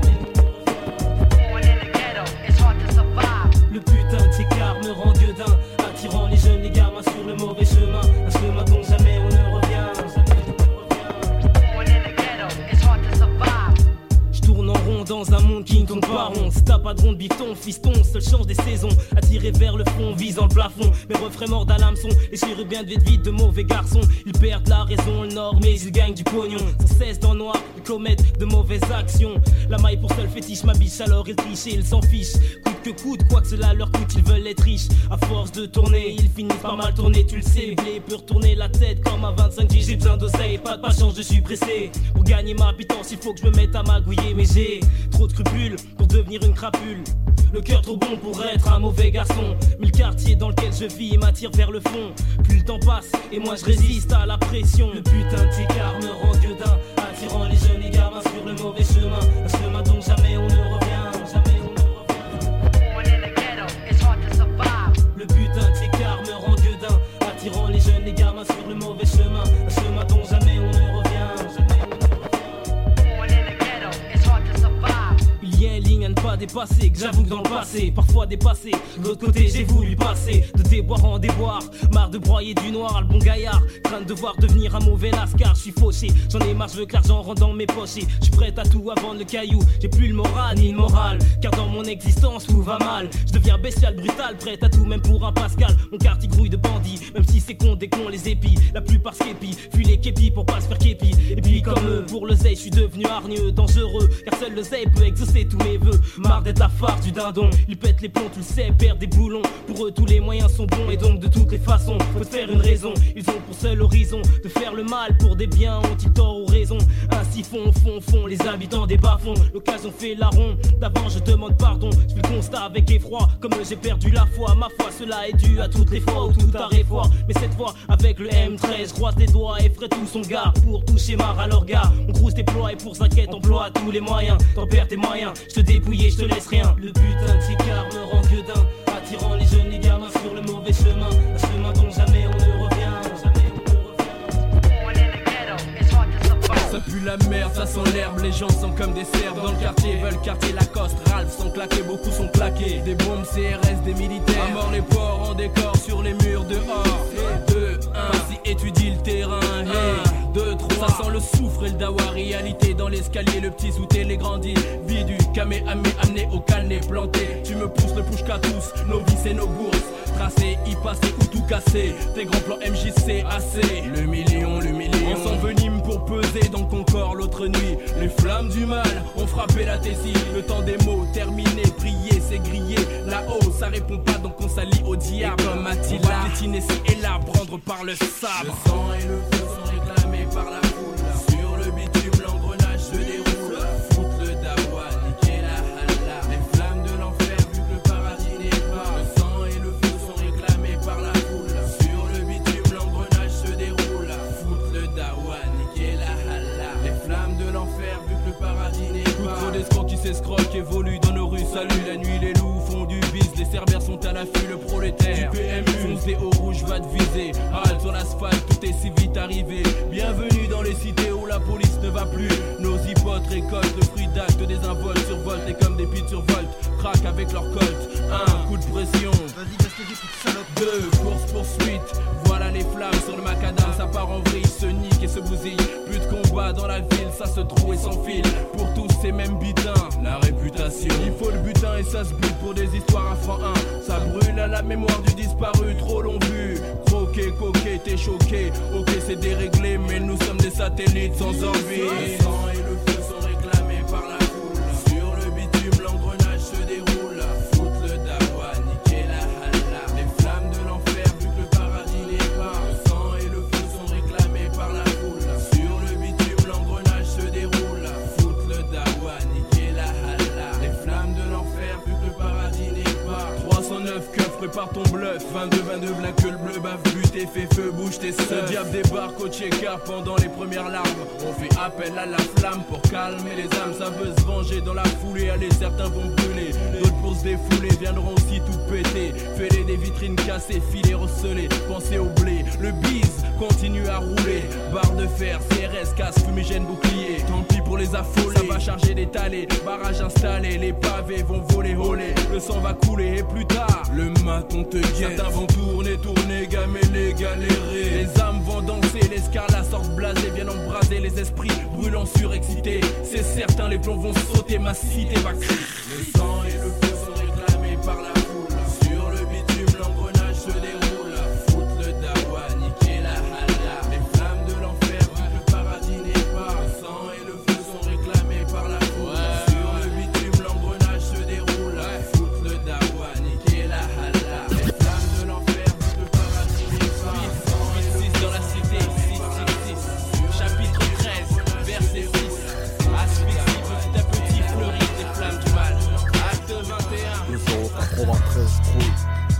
Le putain de ticard me rend gueudin, attirant les jeunes, les gamins sur le mauvais chemin. Un chemin dont jamais on ne revient. Tourne en rond dans un monde qui ne tourne pas rond. Si t'as pas de rond de bifton, fiston, seul change des saisons. Attiré vers le fond, visant le plafond. Mes refrains mordent à l'hameçon. Les chérubins deviennent vite de mauvais garçons. Ils perdent la raison, le nord, mais ils gagnent du pognon. Sans cesse dans le noir, ils commettent de mauvaises actions. La maille pour seul fétiche, ma biche, alors ils trichent et ils s'en fichent. Coûte que coûte, quoi que cela leur coûte, ils veulent être riches. À force de tourner, ils finissent par mal tourner. Tu le sais, blé peut retourner la tête comme à 25 G. J'ai besoin d'oseille, pas de patience, je suis pressé. Pour gagner ma pitance, il faut que je me mette à magouiller. Mais j'ai trop de scrupules pour devenir une crapule. Le cœur trop bon pour être un mauvais garçon. Mais le quartier dans lequel je vis m'attire vers le fond. Plus le temps passe et moi je résiste à la pression. Le putain de ticard me rend gueudin, attirant les jeunes et gamins sur le mauvais chemin. Un chemin dont jamais on ne revient. Jamais on ne revient. Le putain de ticard me rend gueudin, attirant les jeunes et gamins sur le mauvais chemin. Un chemin dont jamais on ne revient. Il y a une ligne à ne pas dépasser, que j'avoue que dans le passé, parfois dépassé. De l'autre côté, j'ai voulu passer de déboire en déboire. Marre de broyer du noir, le bon gaillard. Crainte de devoir devenir un mauvais lascar. Je suis fauché, j'en ai marre, je veux que l'argent rentre dans mes poches. Je suis prêt à tout à vendre le caillou. J'ai plus le moral ni le moral, car dans mon existence tout va mal. Je deviens bestial, brutal, prêt à tout, même pour un Pascal. Mon quartier grouille de bandits, même si c'est con, des cons les épis. La plupart sképis, fuis les képis pour pas se faire képi. Et puis comme eux, pour le zèle, je suis devenu hargneux, dangereux. Car seul le zèle peut exaucer tous mes vœux. Marre d'être la farce du dindon, ils pètent les plombs, tu le sais, perdent des boulons. Pour eux tous les moyens sont bons et donc de toutes les façons faut te faire une raison. Ils ont pour seul horizon de faire le mal pour des biens, ont-ils tort ou raison? Ainsi font les habitants des bas-fonds. L'occasion fait la ronde, d'avant je demande pardon. Je fais le constat avec effroi, comme j'ai perdu la foi. Ma foi cela est dû à toutes les fois où tout arrive fort. Mais cette fois avec le M13, je croise les doigts et ferai tout son gars pour toucher marre à leur gars. On crouse déploie et pour sa quête emploie tous les moyens. T'en perds tes moyens, je te dépouille et je te laisse rien. Le putain de ticard me rend gueudin, attirant les jeunes les gamins sur le mauvais chemin. Un chemin dont jamais on ne revient. Ça pue la merde, ça sent l'herbe, les gens sont comme des cerfs dans le quartier, veulent quartier Lacoste, Ralph sont claqués, beaucoup sont plaqués. Des bombes CRS, des militaires, à mort les porcs en décor sur les murs dehors. 2, 1, vas-y étudie le terrain, 2, 3, ça sent le soufre et le dawa, réalité dans l'escalier, le petit sous les grandis, vie du kamehameha amené au calné planté. Tu me pousses le push qu'à tous, nos vies et nos bourses, tracé, y passer ou tout casser. Tes grands plans MJC assez, le million, on s'envenime pour peser dans ton corps l'autre nuit. Les flammes du mal ont frappé la thésie. Le temps des mots terminé, prier c'est griller. Là-haut ça répond pas donc on s'allie au diable. Et comme Attila, on va piétiner ci et là, prendre par le sabre. Le sang et le feu sont réclamés par la foule. Sur le bitume l'engrenage se déroule. Foutre le dawa, niquer la halla. Les flammes de l'enfer vu que le paradis n'est pas. Le sang et le feu sont réclamés par la foule. Sur le bitume l'engrenage se déroule. Foutre le dawa, niquer la halla. Les flammes de l'enfer vu que le paradis n'est pas. Trop d'escrocs qui s'escroquent évoluent dans nos rues. Salut la nuit, les loups font du bis. Les cerbères sont à l'affût, le prolétaire du PMU fonce des hauts rouges, va te viser. Halte sur l'asphalte, tout est si vite arrivé. Bienvenue dans les cités où la police ne va plus. Nos hypotes récoltent le fruit d'actes désinvoltes, survoltent et comme des pites survoltent, craquent avec leur colte. 1 coup de pression, vas-y casse les petites salopes. 2 course poursuite, voilà les flammes sur le macadam. Ça part en vrille, se nique et se bousille. Plus de combat dans la ville, ça se trouve et s'enfile. Pour tous ces mêmes butins, la réputation. Il faut le butin et ça se bute pour des histoires à franc 1. Ça brûle à la mémoire du disparu, trop long vu. Croqué, coqué, t'es choqué. Ok c'est déréglé mais nous sommes des satellites sans envie. Le sang et le feu sont réclamés par la foule. Sur le bitume l'engrenage se déroule. Foutre le dawa, niquer la halla. Les flammes de l'enfer vu que le paradis n'est pas. Le sang et le feu sont réclamés par la foule. fait feu, bouge tes seufs. Le diable débarque au check-up pendant les premières larmes. On fait appel à la flamme pour calmer les âmes. Ça veut se venger dans la foulée, allez certains vont brûler, d'autres pour se défouler viendront aussi tout péter. Fêler des vitrines cassées, filets recelés, pensez au blé. Le bise continue à rouler, barre de fer, CRS, casque, fumigène, bouclier. Tant pis pour les affolés, ça va charger des talés. Barrage installé, les pavés vont voler, voler. Le sang va couler et plus tard, le maton te guette. Certains vont tourner, gamer, galérer. Les âmes vont danser, les scarlats sortent blasés, viennent embraser les esprits brûlants surexcités. C'est certain, les plombs vont sauter, ma cité va crier. Le sang et le feu sont réclamés par la foule. Sur le bitume, l'engrenage se déroule. Foutre le dawa, niquer la hala. Les flammes de l'enfer, vu que le paradis n'est pas. Le sang et le feu sont réclamés par la foule. Sur le bitume, l'engrenage se déroule. Foutre le dawa, niquer la hala. Les flammes de l'enfer, vu que le paradis n'est pas. 6 dans la cité, 6. Chapitre 13, verset 6. Asphyxie, petit à petit fleurissent les flammes du mal. Acte 21. Ils ont 93 trouilles.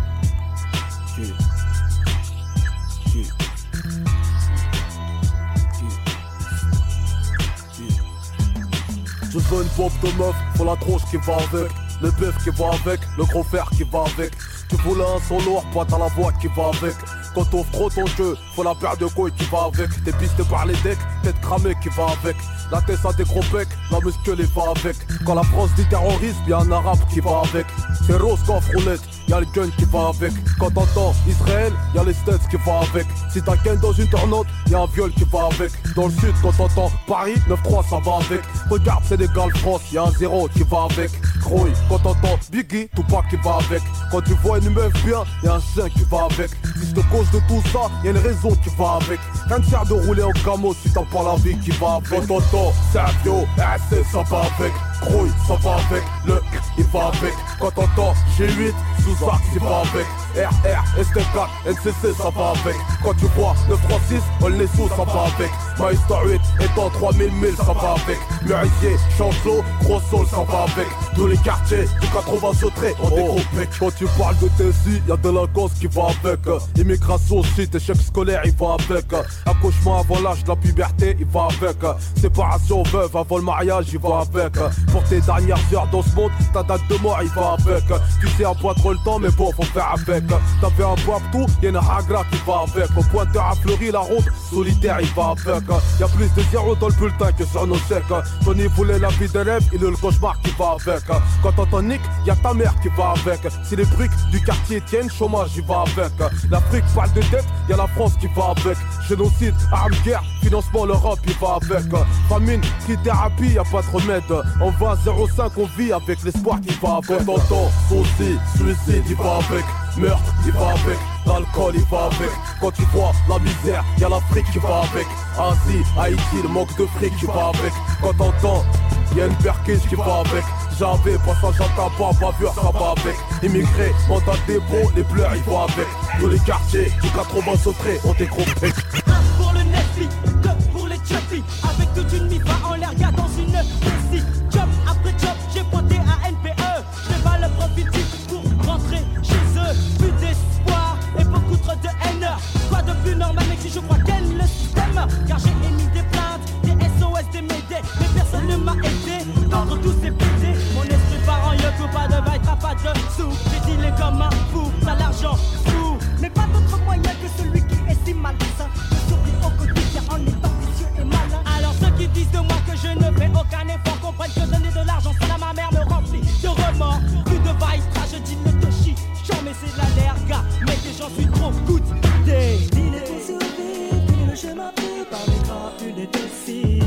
Je veux une pompe de meuf, faut la tronche qui va avec, le bœuf qui va avec, le gros fer qui va avec. Tu voulais un son lourd, pointe à la voix qui va avec. Quand t'offres trop ton jeu, faut la paire de couilles qui va avec. T'es pisté par les decks, tête cramée qui va avec. La tête a des gros pecs, la musclée va avec. Quand la France dit terrorisme, y'a un arabe qui va avec. C'est rose coffre roulette, y'a le gun qui va avec. Quand t'entends Israël, y'a les States qui va avec. Si t'as Ken dans une tornade, y'a un viol qui va avec. Dans le sud, quand t'entends Paris, 9-3 ça va avec. Regarde Sénégal, France, y'a un 0 qui va avec. Croy, quand t'entends Biggie, Tupac qui va avec. Quand tu vois une meuf bien, y'a un 5 qui va avec. Si de cause de tout ça, y'a une raison qui va avec. Rien de faire de rouler en camo si t'as pas la vie qui va avec. Quand t'entends Sergio, RC ça va avec. Croy, ça va avec. Le il va avec. Quand t'entends G8, Sous-Arc il va avec. RR, ST4, NCC ça va avec. Quand tu vois 936, Olnesso ça va avec. Maïsta 8 étant 3000 000 ça va avec. Murier, Chancelot, Gros Sol ça va avec. Tous les quartiers du 80 sauterés ont des gros pecs. Quand tu parles de TSI, y'a délinquance qui va avec. Immigration, shit, échec scolaire il va avec. Accouchement avant l'âge de la puberté il va avec. Séparation veuve avant le mariage il va avec. Pour tes dernières heures dans ce monde, ta date de mort il va avec. Tu sais à pas trop le temps mais bon faut faire avec. T'avais un bois-tout, y'a une hagra qui va avec. Au pointeur à Fleury, la ronde solitaire il va avec. Y'a plus de zéro dans le bulletin que sur nos chèques. Tony voulait la vie des rêves, il est le cauchemar qui va avec. Quand t'entends Nick, y'a ta mère qui va avec. Si les briques du quartier tiennent, chômage il va avec. L'Afrique parle de dette, y'a la France qui va avec. Génocide, armes, guerre, financement, l'Europe il va avec. Famine, thérapie, y'a pas de remède. En 20-05 on vit avec l'espoir qui va avec. Quand t'entends souci, suicide il va avec. Meurtre il va avec. L'alcool il va avec. Quand tu vois la misère, y'a l'Afrique qui va avec. Asie, Haïti, le manque de fric qui va avec. Quand t'entends, y'a une perquise qui va avec. J'avais passage à tabac, bavure, ça va avec. Immigrés, mandat de dépôt, les pleurs ils vont avec. Tous les quartiers du 80 sauterés ont des gros pecs. Un pour le Netflix, deux pour les chuppies. Avec toute une mifa en l'air, gars dans une vessie. Job après job, j'ai pointé à NPE. J'fais pas le profit pour rentrer chez eux. Plus d'espoir et beaucoup trop de haine. Quoi de plus normal, mec, si je crois qu'elle le système. Car j'ai émis des plaintes, des SOS, des médés. Mais personne ne m'a aidé, d'entre tous ces pétés. Mon esprit part en yoke, pas de vaille, pas de sous. J'ai dealé comme un fou, ça l'argent fou. Mais pas d'autre moyen que celui qui est si malsain. Je souris au quotidien en étant vicieux et malin. Alors ceux qui disent de moi que je ne fais aucun effort comprennent que donner de l'argent, ça à ma mère me remplit de remords. Plus de vaïtra, je dis le toshi. J'en mets c'est de la l'air, gars, mais que j'en suis trop goûté. Dîner pour survivre, puis le chemin pris par les gras, plus les décis.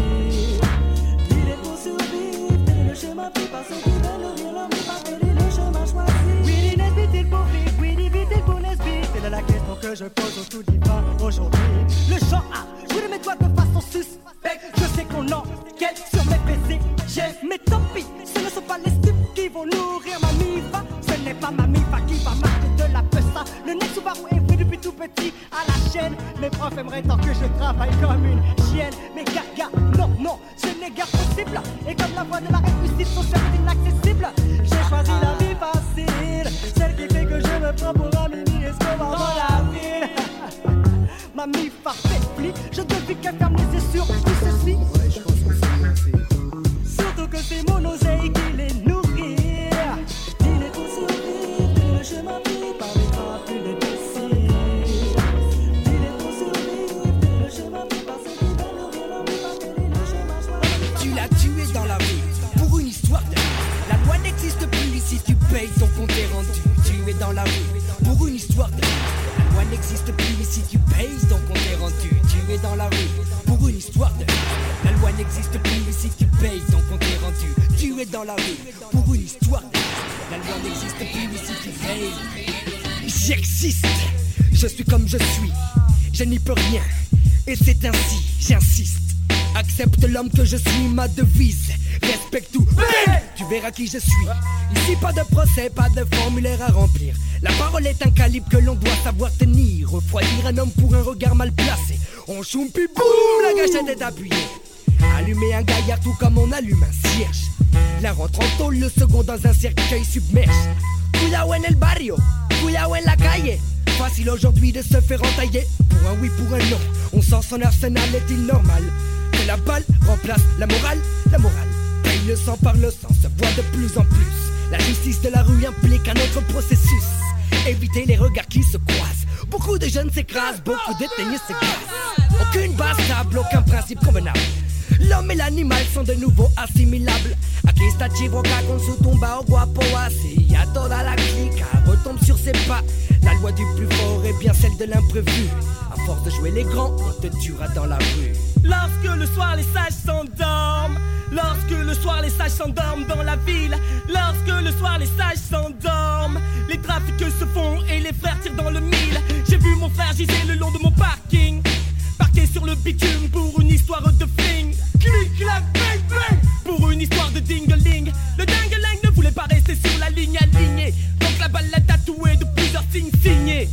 Dîner pour survivre, puis le chemin pris par ceux qui veulent ouvrir leur vie, pas payer le chemin choisi. Oui, l'inesprit pour vivre, oui, l'invité pour l'esprit. C'est là la question que je pose au tout divin aujourd'hui. Le champ A, je voulais mes doigts de façon suspecte. Je sais qu'on enquête sur mes PC. Mais tant pis, ce ne sont pas les stupes qui vont nourrir ma mifa. Ce n'est pas ma mifa qui va marquer de la pesta. Le nez Subaru est pris depuis tout petit à la chaîne. Mes profs aimeraient tant que je travaille comme une chienne. Mais gaga, non, non, ce n'est guère possible. Et comme la voie de la réussite sont certaines inaccessibles, j'ai choisi la vie facile, celle qui fait que je me prends pour un mini Escobar dans la ville. n'existe plus ici, tu payes ton compte est rendu. Tu es dans la rue pour une histoire. La loi n'existe plus ici, tu payes. J'existe, je suis comme je suis, je n'y peux rien. Et c'est ainsi, j'insiste. Accepte l'homme que je suis, ma devise. Respecte tout, tu verras qui je suis. Ici pas de procès, pas de formulaire à remplir. La parole est un calibre que l'on doit savoir tenir. Refroidir un homme pour un regard mal placé. On choum puis boum, la gâchette est appuyée. Allumer un gaillard tout comme on allume un cierge. La rentre en tôle, le second dans un cercueil submerge. Cuidado en el barrio, cuidado en la calle. Facile aujourd'hui de se faire entailler. Pour un oui, pour un non, on sent son arsenal, est-il normal que la balle remplace la morale? La morale paye le sang par le sang, se voit de plus en plus. La justice de la rue implique un autre processus. Éviter les regards qui se croisent. Beaucoup de jeunes s'écrasent, beaucoup d'éteignés s'écrasent. Aucune base stable, aucun principe convenable. L'homme et l'animal sont de nouveau assimilables. Aquí está Chivoca con su tumba au guapo así. Y'a toda la clique retombe sur ses pas. La loi du plus fort est bien celle de l'imprévu. À force de jouer les grands, on te tuera dans la rue. Lorsque le soir les sages s'endorment, lorsque le soir les sages s'endorment dans la ville, lorsque le soir les sages s'endorment, les trafics se font et les frères tirent dans le mille. J'ai vu mon frère giser le long de mon parking, parqué sur le bitume pour une histoire de fling. Clic, clac, bang, bang, pour une histoire de ding-a-ling. Le ding-a-ling ne voulait pas rester sur la ligne alignée, donc la balle l'a tatoué de plusieurs signes signés.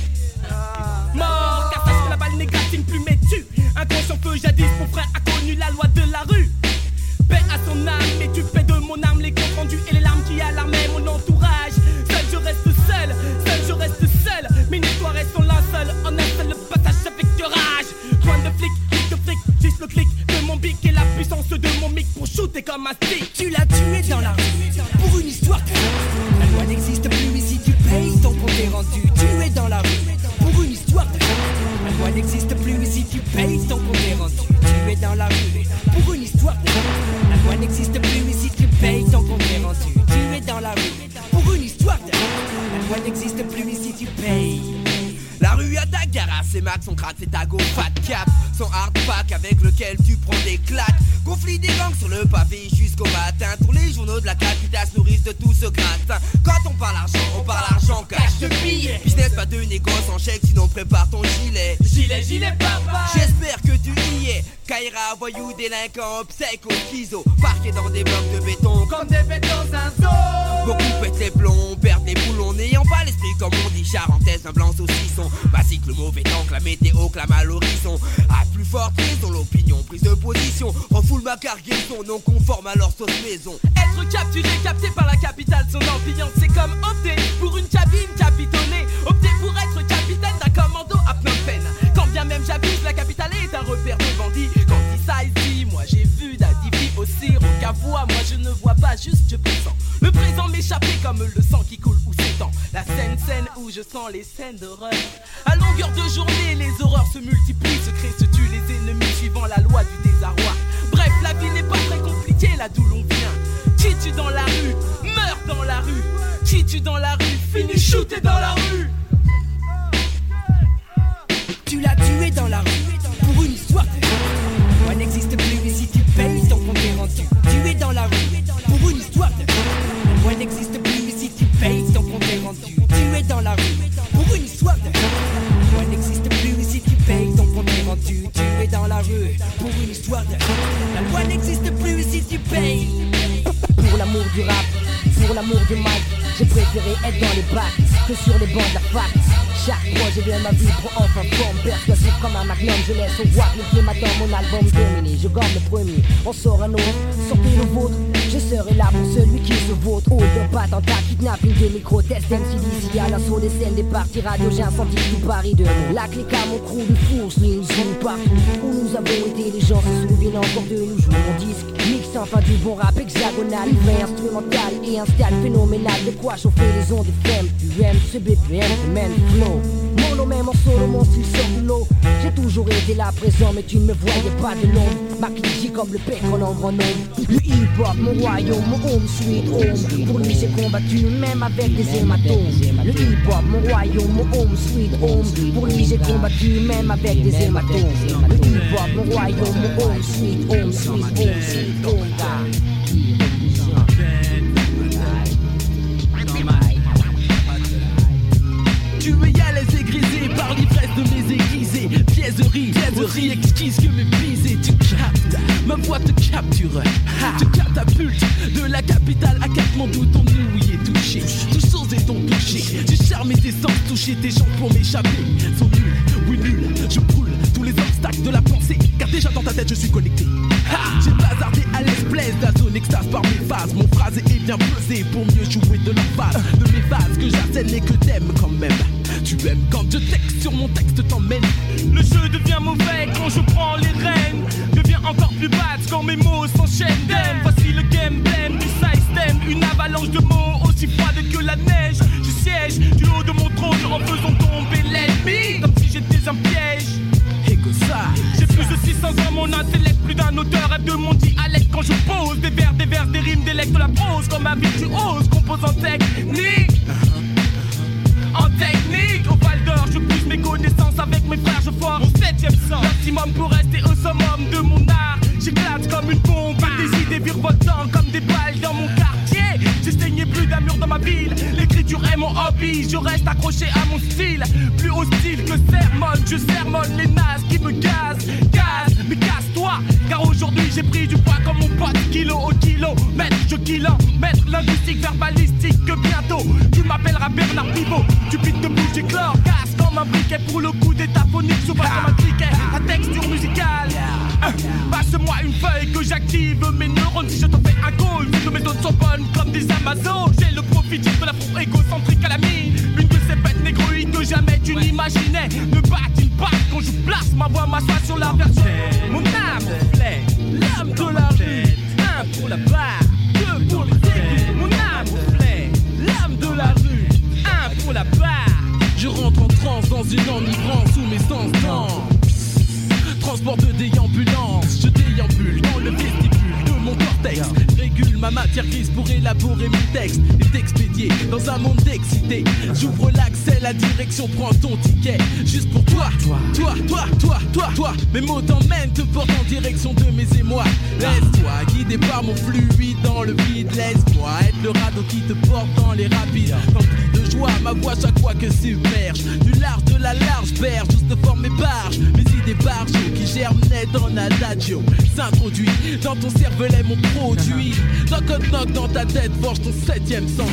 Mort, car sache que la balle n'égratigne plus mais tue. Inconscient peu jadis, mon frère a connu la loi de la rue. Paix à son âme, mais tu paies de mon âme les comptes rendus et les larmes qui alarmaient mon entourage. Seul je reste seul, seul je reste seul. Mes histoires sont linceul, en un seul passage avec rage. Point de flic, clic de fric, juste le clic de mon bic et la puissance de mon mic pour shooter comme un stick. Tu l'as tué dans la rue, pour une histoire de... La loi n'existe plus ici, tu payes ton compte est rendu. Tu es dans la rue, pour une histoire de... La loi n'existe plus ici, tu payes ton compte est rendu. Tu es dans la rue, pour une histoire de... La loi n'existe plus ici, tu payes ton compte est rendu. Tu es dans la rue, pour une histoire de... La loi n'existe plus ici, tu payes. La rue à ta garasse, c'est Max, son crack, c'est ta go fat cap. Son hard pack avec lequel tu prends des claques. Conflit des gangs sur le pavé jusqu'au matin. Tous les journaux de la capitale se nourrissent de tout ce gratin. Quand on parle argent, cash de billets. Business, pas de négoce en chèque, sinon prépare ton gilet. Gilet, papa. J'espère que tu y es. Kaira, voyou, délinquant, psycho, schizo. Parqués dans des blocs de béton, comme des bêtes dans un zoo. Beaucoup pètent les plombs, perdent les boulons, n'ayant pas l'esprit comme on dit. Charentaise, un blanc saucisson. Basique, le mauvais temps, que la météo clame à l'horizon. À plus forte raison, l'opinion, prise de position. Refoule ma cargaison, non conforme à leur sauce maison. Être capturé, capté par la capitale, son ambiance, c'est comme opter pour une cabine capitonnée. Opter pour être capitaine d'un commando à plein de peine. Quand bien même j'abuse, la capitale est un repère de bandits. Quand dit ça ici, moi j'ai vu d'Adivi aussi. Rocavois, moi je ne vois pas, juste je pressens le présent m'échapper comme le sang qui coule ou s'étend. La scène où je sens les scènes d'horreur. À longueur de journée, les horreurs se multiplient, se créent, se tuent les ennemis suivant la loi du désarroi. Bref, la vie n'est pas très compliquée là d'où l'on vient. Qui tue dans la rue, meurt dans la rue. Qui tue dans la rue, finit shooté dans la rue. Tu l'as tué dans la rue, pour une histoire de... La loi n'existe plus ici, tu payes ton compte est rendu. Tu es dans la rue, pour une histoire de... La loi n'existe plus ici, tu payes ton compte est rendu. Tu es dans la rue, pour une histoire de... La loi n'existe plus ici, tu payes ton compte est rendu. Tu es dans la rue, pour une histoire de... La loi n'existe plus ici, tu payes. Pour l'amour du rap, pour l'amour du mic, j'ai préféré être dans les bacs que sur les bancs de la fac. Chaque projet de ma vie prend enfin forme. Persuasif comme un magnum, je laisse au voir le climat dans mon album terminé. Je garde le premier, on sort un autre, sortez le vôtre. Je serai là pour celui qui se vautre. Haut de attentat, kidnapping de micro, test MCDC à l'assaut des scènes, des parties radio, j'ai incendie tout Paris de nous. La clique à mon crew, le four, sling, zoom partout où nous avons été, les gens se souviennent encore de nous. Jouer mon disque, mix enfin du bon rap hexagonal, vrai instrumental et un style phénoménal. De quoi chauffer les ondes FM, UM, ce BPM, le même flow. Mono même en solo, mon style sort du lot. J'ai toujours été là présent, mais tu ne me voyais pas de l'ombre. Maquillé comme le pétrole en grand nombre. Le hip-hop, mon royaume, mon home sweet home. Pour lui j'ai combattu même avec des hématomes. Le hip-hop, mon royaume, mon home sweet home. Pour lui j'ai combattu même avec des hématomes. Le hip-hop, mon royaume, mon home sweet home, sweet home, sweet home. Tu veux y aller égrisé par l'ivresse de mes aiguisés. Pièserie exquise que mépriser. Tu captes, ma voix te capture. Tu catapultes de la capitale à Katmandou. Ton ouïe est touché, toutes choses est ton touché. J'ai charmé tes sens, touché tes jambes pour m'échapper. Sont nuls, oui nuls, je brûle tous les obstacles de la pensée. Car déjà dans ta tête je suis connecté. J'ai bazardé à l'espace, la zone extase par mes phases. Mon phrase est bien pesé pour mieux jouer de l'emphase. De mes phases que j'assène et que t'aimes quand même. Tu aimes quand je texte sur mon texte t'emmène. Le jeu devient mauvais quand je prends les rênes. Devient encore plus bad quand mes mots s'enchaînent. Voici le gameplay du système. Une avalanche de mots aussi froide que la neige. Je siège du haut de mon trône en faisant tomber l'ennemi. Comme si j'étais un piège. Et que ça, j'ai plus de 600 ans, mon intellect, plus d'un auteur et de mon dialecte. Quand je pose des vers, des rimes, des lectes de la prose. Comme un virtuose, compose en technique. En technique, au Val d'Or, je pousse mes connaissances avec mes frères, je forme mon 7ème sens. Maximum pour rester au summum de mon art. J'éclate comme une bombe, des idées virevoltant comme des balles dans mon quartier. J'ai saigné plus d'un mur dans ma ville. L'écriture est mon hobby, je reste accroché à mon style. Plus hostile que sermon, je sermonne les nazes qui me gazent. Mais casse-toi, car aujourd'hui j'ai pris du poids comme mon pote. Kilo au kilomètre, je kilomètre linguistique, verbalistique que bientôt tu m'appelleras Bernard Pivot. Tu piques de bouche, j'éclore, casse comme un briquet pour le coup d'état phonique, souvent comme un criquet, la texture musicale. Passe-moi une feuille que j'active mes neurones si je te fais un call. Toutes mes méthodes sont bonnes comme des Amazones. J'ai le profit de l'afro égocentrique à la mine. Une de ces bêtes négroïdes que jamais tu n'imaginais. Me battre une batte quand je place ma voix, m'assoit sur la version. Mon âme reflète l'âme de la rue. Un pour la barre, deux pour les aigus. Mon âme reflète l'âme de la rue. Un pour la barre. Je rentre en transe dans une enivrance où mes sens dansent. Transport de déambulance, je déambule dans le vestibule de mon cortex. Régule ma matière grise pour élaborer mes textes et t'expédier dans un monde excité. J'ouvre l'accès, la direction, prends ton ticket. Juste pour toi. Mes mots t'emmènent, te portent en direction de mes émois. Laisse-toi guider par mon fluide dans le vide. Laisse-moi être le radeau qui te porte dans les rapides. Rempli de joie, ma voix chaque fois que submerge. Du large de la large berge, juste forme mes barges. Mes idées barges qui germinaient dans l'adagio s'introduit dans ton cervelet mon produit. Knock dans ta tête, forge ton 7ème sens.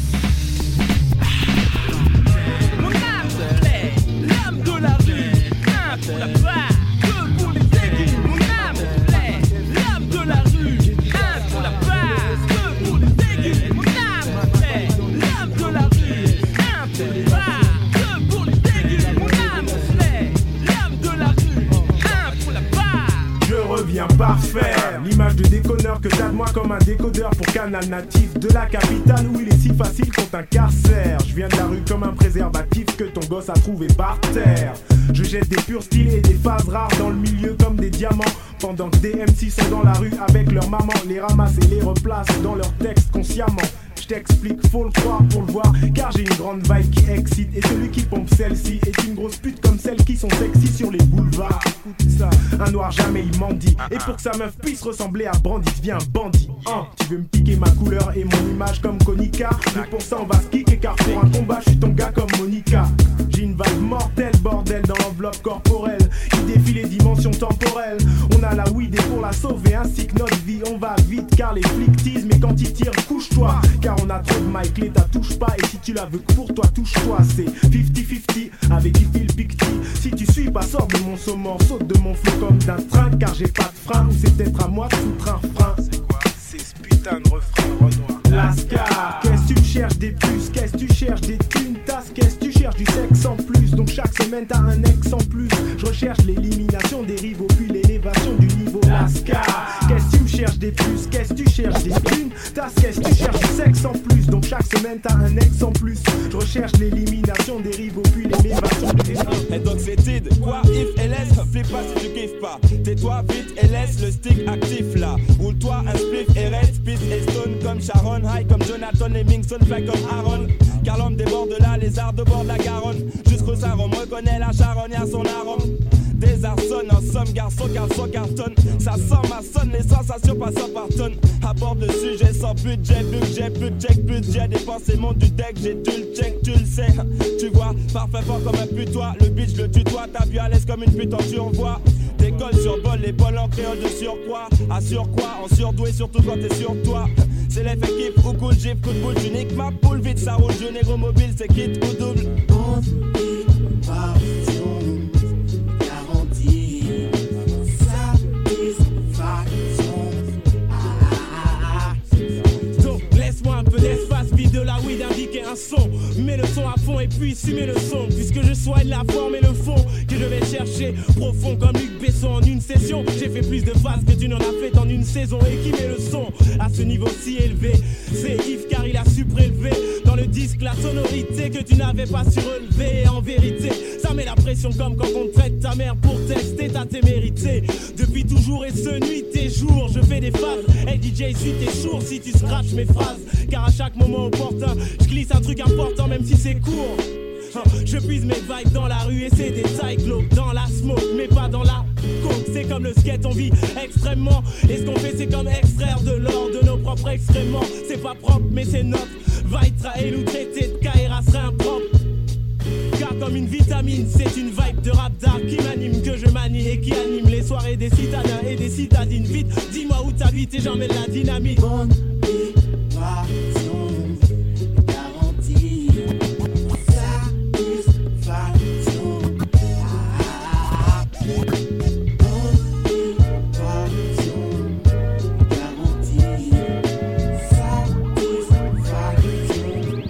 Mon âme se plaît, l'âme de la rue. Un pour la barre, deux pour les aigus. Mon âme se plaît, l'âme de la rue. Un pour la barre, deux pour les aigus. Mon âme se plaît, l'âme de la rue. Un pour la barre, deux pour les aigus. Mon âme se plaît, l'âme de la rue. Un pour la barre. Je reviens parfait. L'image de déconneur que t'as de moi comme un décodeur pour canal natif de la capitale où il est si facile qu'on t'incarcère. Je viens de la rue comme un préservatif que ton gosse a trouvé par terre. Je jette des purs styles et des phases rares dans le milieu comme des diamants. Pendant que des MC sont dans la rue avec leur maman, les ramassent et les replacent dans leurs textes consciemment. Je t'explique, faut le croire pour le voir, car j'ai une grande vibe qui excite. Et celui qui pompe celle-ci est une grosse pute comme celles qui sont sexy sur les boulevards. Écoute ça, un noir jamais il mendie. Et pour que sa meuf puisse ressembler à Brandy, deviens un bandit. Tu veux me piquer ma couleur et mon image comme Konica, mais pour ça on va se kicker, car pour un combat je suis ton gars comme Monica. J'ai une vibe mortelle, bordel, dans l'enveloppe corporelle qui défie les dimensions temporelles. On a la weed et pour la sauver ainsi que notre vie on va vite, car les flics teasent, mais quand ils tirent couche-toi, car on a trop de Mike, l'État touche pas. Et si tu la veux que pour toi, touche-toi. C'est 50-50 avec qui file picti. Si tu suis pas, sors de mon saumon, saute de mon flot comme d'un train, car j'ai pas de frein. Ou c'est peut-être à moi de foutre un frein. C'est quoi? C'est ce putain de refrain Renoir. Lascar, qu'est-ce que tu cherches des puces? Qu'est-ce que tu cherches des thunes? Tasses, qu'est-ce que tu cherches du sexe en plus? Donc chaque semaine t'as un ex en plus. Je recherche l'élimination des rivaux puis l'élévation du niveau. Lascar, qu'est-ce que tu me cherches? cherches des puces, qu'est-ce tu cherches des thunes? Ta caisse, tu cherches du sexe en plus. Donc chaque semaine t'as un ex en plus. Je recherche l'élimination des rivaux puis l'élévation des Et donc c'est tid, quoi, if, LS, flip pas si tu kiffes pas. Tais-toi vite et laisse le stick actif là. Roule-toi un spliff et reste, piste et stone comme Sharon, high comme Jonathan Livingston, fait comme Aaron. Car l'homme déborde de la lézard de bord de la Garonne. Jusqu'au Saint-Rome, reconnaît la charogne à son arôme. Des arçonnes, en somme, garçon, cartonne. Ça sent ma sonne, les sensations passent par tonne. Aborde le sujet sans budget, budget, plus de check, budget. Dépensé mon du deck, j'ai dû le check, tu le sais. Tu vois, parfait fort comme un putois. Le bitch le tutoie, t'as vu à l'aise comme une pute en survoie. Décolle sur bol, les bols en créole de surcroît. Assure quoi, en surdoué, surtout quand t'es sur toi. C'est l'effet kiff ou cool, gif, coup de boule. Tu niques ma poule, vite ça roule, je négro mobile, c'est quitte ou double. D'espace, vide de la weed, indiquer un son. Mets le son à fond et puis sumer le son. Puisque je soigne la forme et le fond que je vais chercher profond comme Luc Besson en une session. J'ai fait plus de phases que tu n'en as fait en une saison. Et qui met le son à ce niveau si élevé? C'est Yves car il a su prélever dans le disque la sonorité que tu n'avais pas su relever. Et en vérité, ça met la pression comme quand on traite ta mère pour tester ta témérité. Depuis toujours et ce nuit et jour, je fais des phases. Hey DJ, suis tes jours si tu scratches mes phrases. Car à chaque moment opportun, je glisse un truc important même si c'est court. Je puise mes vibes dans la rue et c'est des tailles glauques dans la smoke, mais pas dans la coke. C'est comme le skate, on vit extrêmement. Et ce qu'on fait c'est comme extraire de l'or de nos propres excréments. C'est pas propre mais c'est notre Vitra et nous traiter de Kaira serait impropre. Car comme une vitamine, c'est une vibe de rap d'art qui m'anime, que je manie et qui anime les soirées des citadins et des citadines. Vite, dis-moi où t'habites et j'emmène la dynamite. Bonne vibration garantie, satisfaction. Bonne vibration garantie, satisfaction.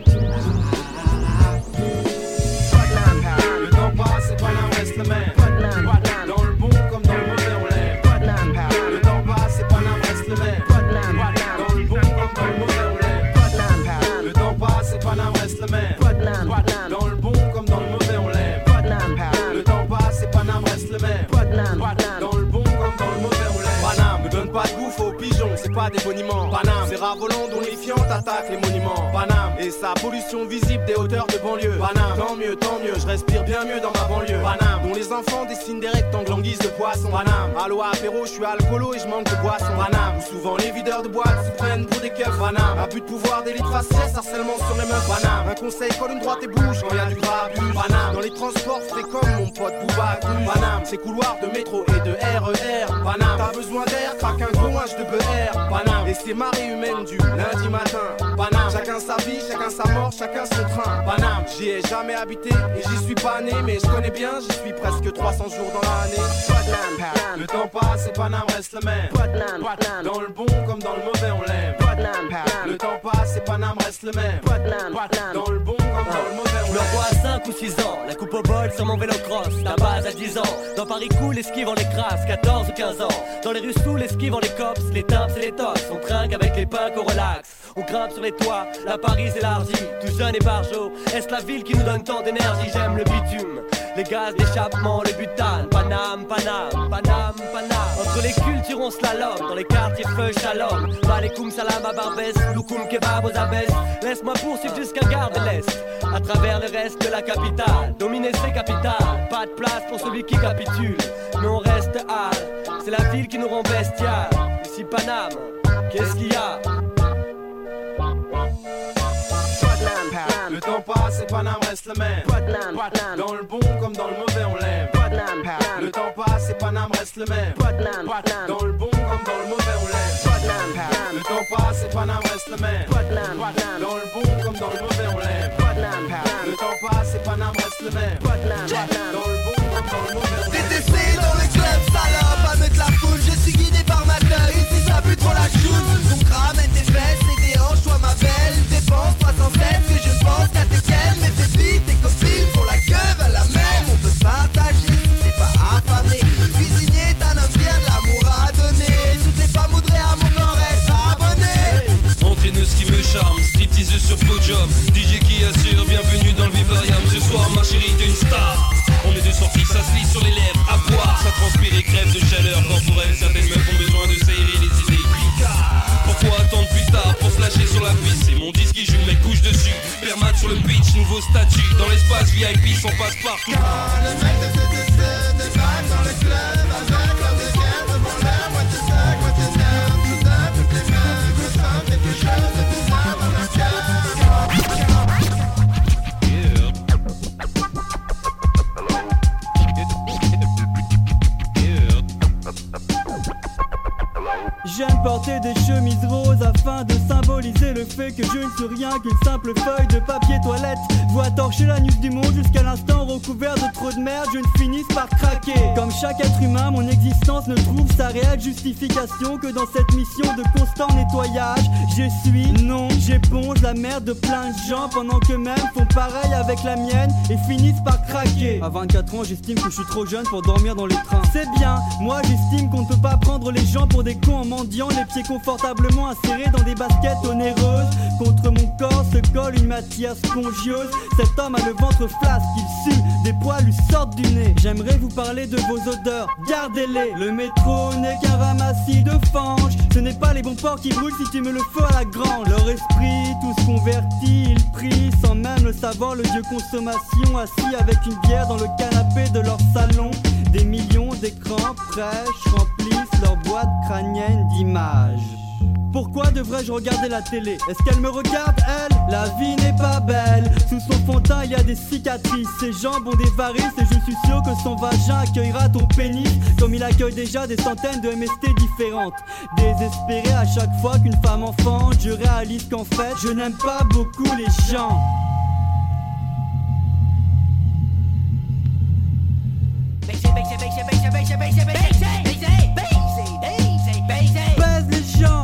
Le temps passe et Paname reste le même. Dans le bon comme dans le mauvais on l'aime. Le temps passe et Paname reste le même. Dans le bon comme dans le mauvais on l'aime. Le temps passe et Paname reste le même. Dans le bon comme dans le mauvais on l'aime. Le temps passe et Paname reste le même. Dans le bon comme dans le mauvais on l'aime. Paname ne donne pas de bouffe aux pigeons, c'est pas des boniments. Paname, c'est rats volants dont les fiantes attaquent les monuments. Paname, et sa pollution visible des hauteurs de banlieue. Paname, tant mieux, je respire bien mieux dans ma banlieue. Paname, dont les enfants dessinent des rectangles en guise de poisson. Paname, allo apéro, je suis alcoolo et je manque de boisson. Paname, où souvent les videurs de boîtes se prennent pour des keufs. Paname, abus de pouvoir, délit de faciès, harcèlement sur les meufs. Paname, un conseil, colle une droite et bouge quand y a du grabuge. Paname, dans les transports, c'est comme mon pote Bouba. Paname, c'est couloirs de métro et de RER. Paname, t'as besoin d'air, craque un gros H de BR. Paname, et c'est marée humaine du lundi matin. Paname, chacun sa vie, chacun sa mort, chacun son train. Paname, j'y ai jamais habité et j'y suis pas né, mais je connais bien, j'y suis presque 300 jours dans l'année. Le temps passe et Paname reste le même. Dans le bon comme dans le mauvais on l'aime. Le temps passe et Paname reste le même. Dans le bon comme dans le mauvais on l'aime. Je me revois à 5 ou 6 ans, la coupe au bol sur mon vélo cross. La base à 10 ans, dans Paris cool, esquive en les crasses, 14 ou 15 ans. Dans les rues sous, l'esquive en les cops, les timps et les tops. On trinque avec les punks, on relaxe. On grimpe sur les toits, la Paris élargie. Tout jeune et barjot, est-ce la ville qui nous donne tant d'énergie? J'aime le bitume, les gaz d'échappement, le butane. Paname, Paname, Paname, Paname. Entre les cultures on slalom, dans les quartiers feu shalom. Malekoum salam à Barbès, loukoum kebab aux abeilles. Laisse-moi poursuivre jusqu'à Gare de l'Est, à travers le reste de la capitale. Dominer ses capitales, pas de place pour celui qui capitule. Mais on reste hâle, c'est la ville qui nous rend bestial. Ici Paname, qu'est-ce qu'il y a? Le temps passe et Paname reste le même. Dans le bon comme dans le mauvais on l'aime. Le temps passe et Paname reste le même. Dans le bon comme dans le mauvais on l'aime. Le temps passe et Paname reste le même. Dans le bon comme dans le mauvais on l'aime. Le temps passe et Paname reste le même. Dans le bon comme dans le mauvais on l'aime. TTC dans le club salope, à mettre la foule, je suis guidé par ma taille. Ici ça pue trop la choule. Donc ramène tes fesses et des hanches, toi ma belle. Dépense 307 que je pense qu'à tes quelles. Mais tes filles, tes copines font la queue à la même. On peut partager, c'est pas affamé. Cuisinier, t'as un homme bien de l'amour à donner. Toutes les femmes voudraient à mon job. DJ qui assure, bienvenue dans le Vivarium. Ce soir ma chérie t'es une star. On est de sortie, ça se lit sur les lèvres. À boire, ça transpire et crève de chaleur. Quand pour elle, certaines meufs ont besoin de s'aérer les idées. Pourquoi attendre plus tard pour se lâcher sur la piste? C'est mon disque qui joue, mes couches dessus. Permat sur le pitch, nouveau statut. Dans l'espace VIP, son passe partout. Les mecs de CTC débarquent dans les clubs avec leurs dégaines devant l'air. Moitié sec, moitié nerf, tout ça, toutes les meufs ressentent quelque chose de bizarre dans leur cœur. J'aime porter des chemises roses afin de symboliser le fait que je ne suis rien qu'une simple feuille de papier toilette. Vois torcher la nuque du monde jusqu'à l'instant recouvert de trop de merde, je ne finisse par craquer. Comme chaque être humain, mon existence ne trouve sa réelle justification que dans cette mission de constant nettoyage. J'essuie, non, j'éponge la merde de plein de gens pendant qu'eux-mêmes font pareil avec la mienne et finissent par craquer. À 24 ans, j'estime que je suis trop jeune pour dormir dans les trains. C'est bien, moi j'estime qu'on ne peut pas prendre les gens pour des cons en mendiant, les pieds confortablement insérés dans des baskets onéreuses. Contre mon corps se colle une matière spongieuse. Cet homme a le ventre flasque, il sue, des poils lui sortent du nez. J'aimerais vous parler de vos odeurs, gardez-les. Le métro n'est qu'un ramassis de fange. Ce n'est pas les bons porcs qui brûlent si tu mets le feu à la grange. Leur esprit, tous convertis, ils prient sans même le savoir le dieu consommation, assis avec une bière dans le canapé de leur salon. Des millions d'écrans prêches remplissent leur boîte crânienne d'images. Pourquoi devrais-je regarder la télé? Est-ce qu'elle me regarde, elle? La vie n'est pas belle. Sous son fond de teint, il y a des cicatrices. Ses jambes ont des varices et je suis sûr que son vagin accueillera ton pénis comme il accueille déjà des centaines de MST différentes. Désespéré à chaque fois qu'une femme enfante, je réalise qu'en fait, je n'aime pas beaucoup les gens. Baise les gens.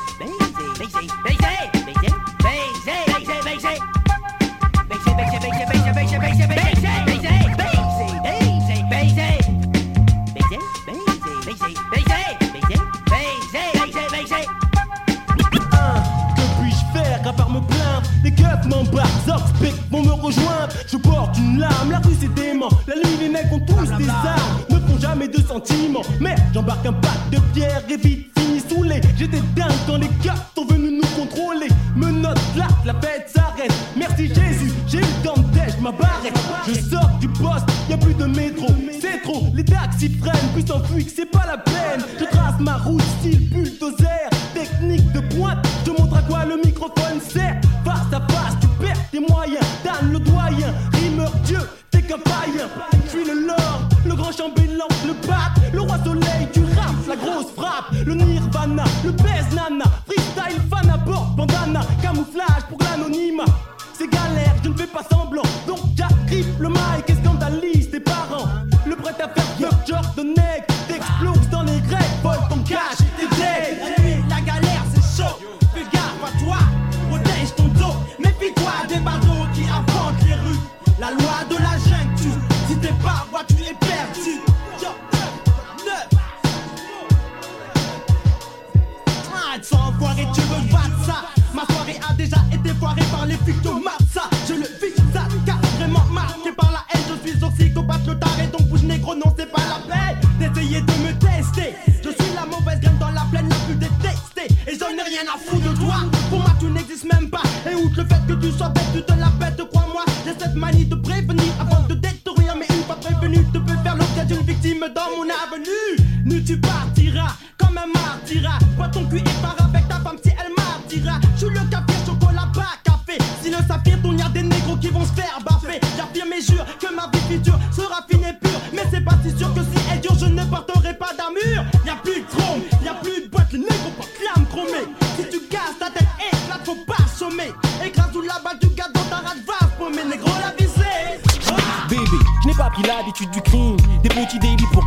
Que puis-je faire à part me plaindre? Les keufs m'embarquent, Zoxpic vont me rejoindre. Je porte une lame, la rue c'est dément. La nuit les mecs ont tous des armes, ne font jamais de sentiments. Mais j'embarque un pack de pierres et vite fini saoulé. J'étais dingue quand les keufs sont venus nous contrôler. Menottes là, la fête s'arrête. Merci Jésus, j'ai eu le temps de tèche ma barrette. Je sors du poste, y'a plus de métro. C'est trop, les taxis freinent, puis s'enfuient que c'est pas la peine. Je trace ma route style bulldozer. Technique de pointe, je te montre à quoi le microphone sert. Face à face, tu perds tes moyens. Dan le doyen, rimeur Dieu, t'es qu'un païen. Je suis le lord, le grand chambellan, le pape, le roi soleil, tu rap, la grosse frappe, le nirvana, le baise nana, freestyle fan à bord, bandana, camouflage pour l'anonymat. C'est galère, je ne fais pas semblant, donc j'arrive le mic et scandalise tes parents. Le prêt à faire fuck genre de nègre, t'exploses dans les grecs, vole ton cash, t'es dead. La nuit, la galère, c'est chaud, fais gaffe à toi, protège ton dos, méfie-toi des badauds qui inventent les rues. La loi de la jungle tue, si t'es pas roi, tu es perdu. Yo, 9. Ah, tu enfoiré, tu veux battre ça. Ma soirée a déjà été foirée par les flics de Mapsa. Je le vis, ça carrément marqué par la haine. Je suis aussi combattre le taré, donc bouge négro, non c'est pas la peine d'essayer de me tester. Je suis la mauvaise graine dans la plaine la plus détestée. Et j'en ai rien à foutre de toi, pour moi tu n'existes même pas. Et outre le fait que tu sois bête, tu te la pètes, crois-moi. J'ai cette manie de prévenir avant de détruire. Mais une fois prévenu, tu peux faire l'objet d'une victime dans mon avenue. Nu tu partiras, comme un martyra. Bois ton cul et pars avec ta femme si elle martyra. Je suis le café, chocolat, pas café. Si le saphir tourne, y'a des négros qui vont se faire baffer. J'affirme et jure que ma vie future sera fine et pure. Mais c'est pas si sûr que si elle dure, je ne porterai pas d'armure. Y'a plus de chrome, y'a plus de boîte, les négros pas clame chromé. Si tu casses ta tête, éclate, faut pas chômer. Écrase sous la balle du gars dans ta rate, va paumer, négro la visée. Bébé, je n'ai pas pris l'habitude du crime. Des petits délits pour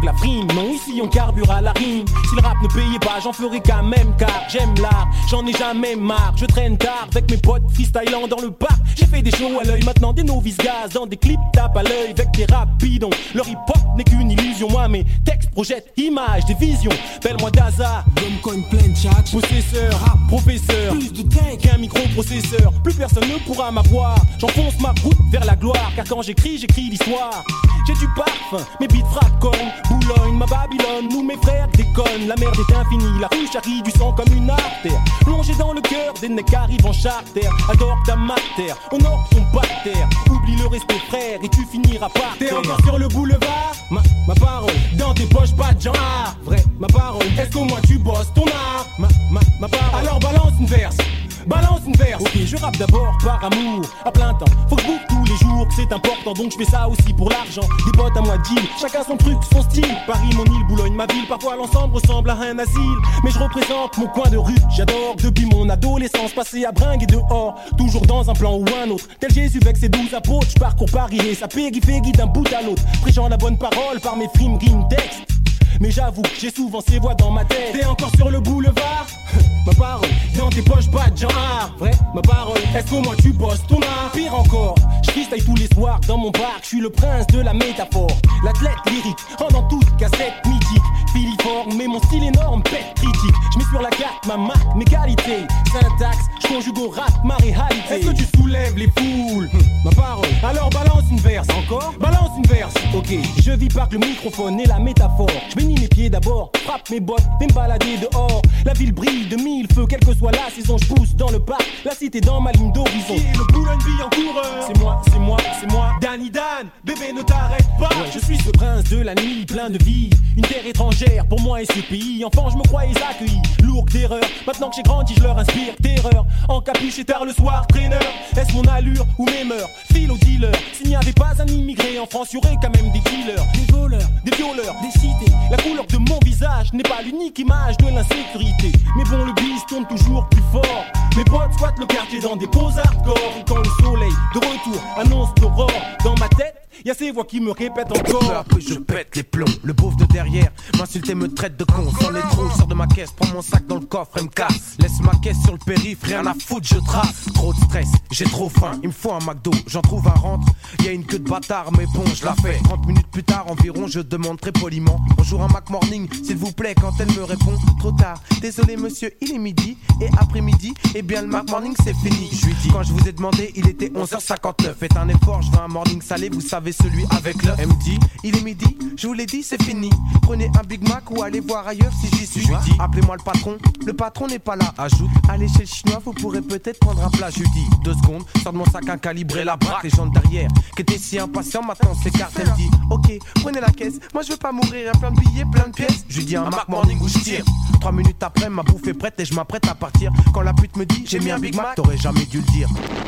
la frime. Non, ici on carbure à la rime. Si le rap ne payait pas, j'en ferais quand même car j'aime l'art, j'en ai jamais marre. Je traîne tard avec mes potes freestylant dans le parc. J'ai fait des shows à l'œil, maintenant des novices gaz dans des clips tape à l'œil avec des rap bidons. Leur hip hop n'est qu'une illusion, moi mes textes projettent images, des visions. Belle-moi Daza, comme coin plein de chat, possesseur, rap professeur, plus de tank qu'un microprocesseur. Plus personne ne pourra m'avoir, j'enfonce ma route vers la gloire. Car quand j'écris l'histoire. J'ai du parfum, mes beats frappent Boulogne, ma Babylone, nous mes frères déconnent. La merde est infinie, la rue charrie du sang comme une artère. Plongé dans le cœur des necks arrivent en charter. Adore ta mater, honore ton bactère. Oublie le respect frère et tu finiras par terre. T'es encore sur le boulevard, ma parole. Dans tes poches pas de genre, vrai, ma parole. Est-ce qu'au moins tu bosses ton art, ma parole. Alors balance une verse. Balance une verse. Ok, je rappe d'abord par amour, à plein temps. Faut que je bouffe tous les jours, c'est important. Donc je fais ça aussi pour l'argent. Des potes à moi deal, chacun son truc, son style. Paris, mon île, Boulogne, ma ville. Parfois l'ensemble ressemble à un asile. Mais je représente mon coin de rue, j'adore. Depuis mon adolescence, passé à bringue et dehors. Toujours dans un plan ou un autre. Tel Jésus avec ses 12 apôtres. Je parcours Paris et sa périphérie d'un bout à l'autre. Prêchant la bonne parole par mes frimes, rimes, textes. Mais j'avoue, j'ai souvent ces voix dans ma tête. T'es encore sur le boulevard, ma parole. Dans tes poches pas de genre, vrai, ma parole. Est-ce qu'au moins tu bosses ton art? Pire encore, je freestyle tous les soirs dans mon parc. Je suis le prince de la métaphore, l'athlète lyrique, rendant toute cassette mythique. Filiforme, mais mon style énorme, pète critique. Je mets sur la carte ma marque, mes qualités. Syntaxe, je conjugue au rap ma réalité. Est-ce que tu soulèves les foules? Ma parole. Alors balance une verse. Encore? Balance une verse. Ok, je vis par le microphone et la métaphore. Je bénis mes pieds d'abord, frappe mes bottes, vais me balader dehors. La ville brille de mille feux, quelle que soit la saison. Je pousse dans le parc, la cité dans ma ligne d'horizon. Qui est le Boulogne en coureur? C'est moi, c'est moi, c'est moi. Danny Dan, bébé ne t'arrête pas. Ouais, je suis ce prince de la nuit, plein de vie. Une terre étrangère pour moi et ce pays. Enfant, je me croyais accueilli, lourd d'erreur. Maintenant que j'ai grandi, je leur inspire terreur. Encapuché tard le soir, traîneur. Est-ce mon allure ou mes mœurs? File au dealer. S'il n'y avait pas un immigré en France, y'aurait quand même des dealers, des voleurs, des violeurs, des cités. La couleur de mon visage n'est pas l'unique image de l'insécurité. Mais bon, le bis tourne toujours plus fort. Mes potes squattent le quartier dans des poses hardcore. Et quand le soleil de retour annonce l'aurore, dans ma tête, y'a ces voix qui me répètent encore. Peu à peu je pète les plombs. Le beauf de derrière m'insulte et me traite de con. Sans les trous, je sors de ma caisse, prends mon sac dans le coffre et me casse. Laisse ma caisse sur le périph', rien à foutre, je trace. Trop de stress, j'ai trop faim, il me faut un McDo. J'en trouve un rentre, y'a une queue de bâtard, mais bon, je la fais. 30 minutes plus tard environ, je demande très poliment: bonjour un Mac Morning, s'il vous plaît. Quand elle me répond: trop tard, désolé monsieur, il est midi. Et après-midi, eh bien le Mac Morning c'est fini. Je lui dis: quand je vous ai demandé, il était 11h59. Faites un effort, je veux un morning salé, vous savez, celui avec l'œuf. Elle me dit: il est midi, je vous l'ai dit, c'est fini. Prenez un Big Mac ou allez voir ailleurs si j'y suis. Je lui dis: appelez-moi le patron n'est pas là. Ajoute: allez chez le chinois, vous pourrez peut-être prendre un plat. Je lui dis: 2 secondes, sors de mon sac un calibre et la braque. Les gens derrière, qui étaient si impatients, maintenant s'écartent. Elle me dit: ok, prenez la caisse, moi je veux pas mourir, un plein de billets, plein de pièces. Je lui dis: un Mac Morning où je tire. 3 minutes après, ma bouffe est prête et je m'apprête à partir. Quand la pute me dit: j'ai mis un Big Mac, t'aurais jamais dû le dire.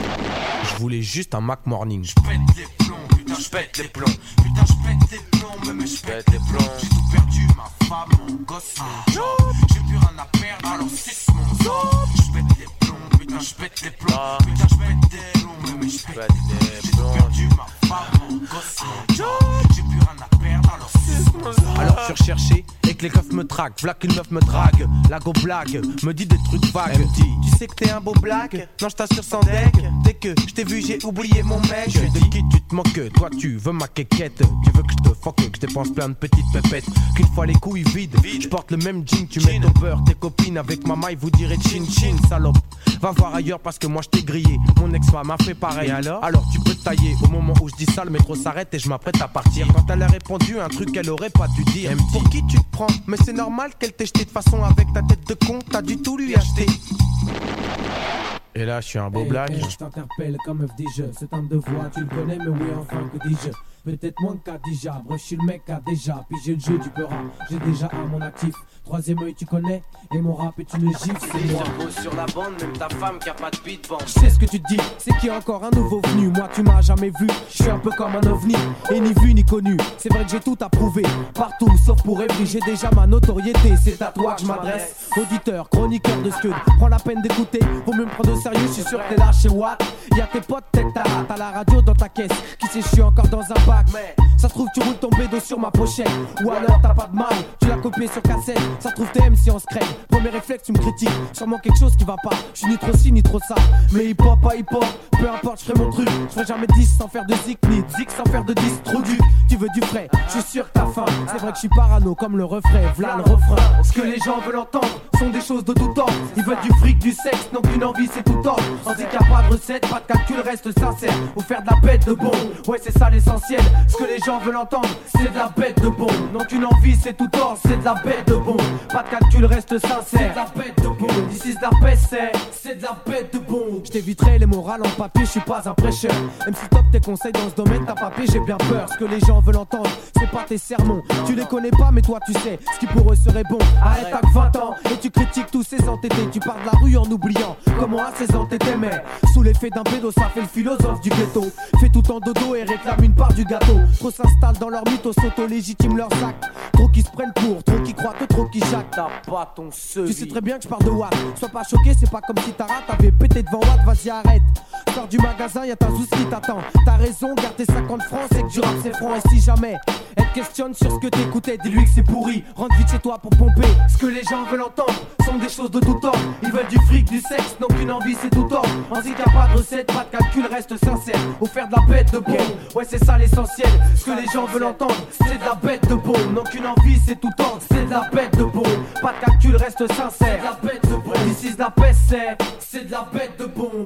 Je voulais juste un Mac Morning. Je pète les plombs, putain je pète les plombs. Putain je pète les plombs, mais je pète les plombs. J'ai tout perdu, ma femme, mon gosse, mon job. J'ai plus rien à perdre, alors suce mon sang. Je pète les plombs, putain je pète les plombs. Putain je pète les plombs, mais je pète les plombs. J'ai tout perdu, ma femme, mon gosse, mon job. J'ai plus rien à perdre, alors suce mon sang. Alors je suis recherché et que les keufs me traquent. V'là qu'une meuf me drague, la go blague, me dit des trucs vagues. Elle me dit: tu sais que t'es un beau blague? Non je t'assure sans deck. Dès que je t'ai vu j'ai oublié mon mec. Je de qui tu te moques? Toi tu veux ma quéquette. Tu veux que je te fuck, que je dépense plein de petites pépettes. Qu'une fois les couilles vides, je porte le même jean. Tu mets ton beurre, tes copines avec ma maille vous direz chin chin. Salope, va voir ailleurs parce que moi je t'ai grillé. Mon ex-femme a fait pareil. Et alors tu peux te tailler. Au moment où je dis ça, le métro s'arrête et je m'apprête à partir. Quand elle a répondu un truc qu'elle aurait pas dû dire. Elle me dit: pour qui tu te prends? Mais c'est normal qu'elle t'ait jeté de façon avec ta tête de con. T'as dû tout lui acheter. Et là je suis un beau blague. Je t'interpelle comme FDJ. C'est un de voix, tu le connais mais oui enfin que dis-je. Peut-être moins qu'à déjà, bref je suis le mec qui a déjà pigé le jeu du peur. J'ai déjà à mon actif, 3e œil tu connais. Et mon rap est une gifle, c'est moi. Sur la bande, même ta femme qui a pas de beat band. Je sais ce que tu te dis, c'est qu'il y a encore un nouveau venu. Moi tu m'as jamais vu, je suis un peu comme un ovni. Et ni vu ni connu, c'est vrai que j'ai tout approuvé. Partout, sauf pour Evry, j'ai déjà ma notoriété. C'est à toi que je m'adresse, auditeur, chroniqueur de Scud. Prends la peine d'écouter, faut me prendre au sérieux. Je suis sûr que t'es là chez Watt. Y'a tes potes, tête ta rate à la radio dans ta caisse. Qui sait, je suis encore dans un bar blague, mais ça se trouve tu roules ton bédo sur ma pochette. Ou alors t'as pas de mal, tu l'as copié sur cassette. Ça se trouve t'aimes si on se craigne. Premier réflexe tu me critiques, sûrement quelque chose qui va pas. Je suis ni trop ci ni trop ça, mais hip hop pas hip hop. Peu importe, je ferai mon truc. Je ferai jamais 10 sans faire de zik, ni zik sans faire de 10. Trop duc, tu veux du frais, je suis sûr que t'as faim. C'est vrai que je suis parano comme le refrain, v'là le refrain. Ce que les gens veulent entendre sont des choses de tout temps. Ils veulent du fric, du sexe, donc une envie c'est tout temps. On dit qu'il n'y a pas de recette, pas de calcul, reste sincère. Ou faire de la bête de bon, ouais c'est ça l'essentiel. Ce que les gens veulent entendre, c'est de la bête de bon. Donc une envie c'est tout temps, c'est de la bête de bon. Pas de calcul, reste sincère. C'est de la bête de bon. D'ici de la peste, c'est de la bête de bon. Je t'éviterai les morales en papier, je suis pas un prêcheur. Même si top tes conseils dans ce domaine, t'as papier, j'ai bien peur. Ce que les gens veulent entendre, c'est pas tes sermons. Tu les connais pas, mais toi tu sais ce qui pour eux serait bon. Arrête, t'as que 20 ans et tu critiques tous ces entêtés. Tu pars de la rue en oubliant comment à 16 ans t'étais. Mais sous l'effet d'un pédo, ça fait le philosophe du ghetto. Fait tout en dodo et réclame une part du gâteau. Trop s'installent dans leur mythos, s'auto-légitiment leurs actes. Trop qui se prennent pour, trop qui croient que trop qui jactent. T'as pas ton seul. Tu sais très bien que je pars de Watt. Sois pas choqué, c'est pas comme si Tara t'avais pété devant Watt. Vas-y arrête. Sors du magasin, y'a ta Zouze qui t'attend. T'as raison, garde tes 50 francs, c'est que du rap c'est franc. Et si jamais elle te questionne sur ce que t'écoutais, dis-lui que c'est pourri. Rentre vite chez toi pour pomper. Ce que les gens veulent entendre sont des choses de tout temps. Ils veulent du fric, du sexe, donc une envie c'est tout temps. On dit qu'il n'y a pas de recette, pas de calcul, reste sincère. Ou faire de la bête de bon, ouais c'est ça l'essentiel. Ce que les gens veulent entendre, c'est de la bête de bon. Donc une envie c'est tout temps, c'est de la bête de bon. Pas de calcul, reste sincère. C'est de la bête de bon. Ici de la peste, c'est de la bête de bon.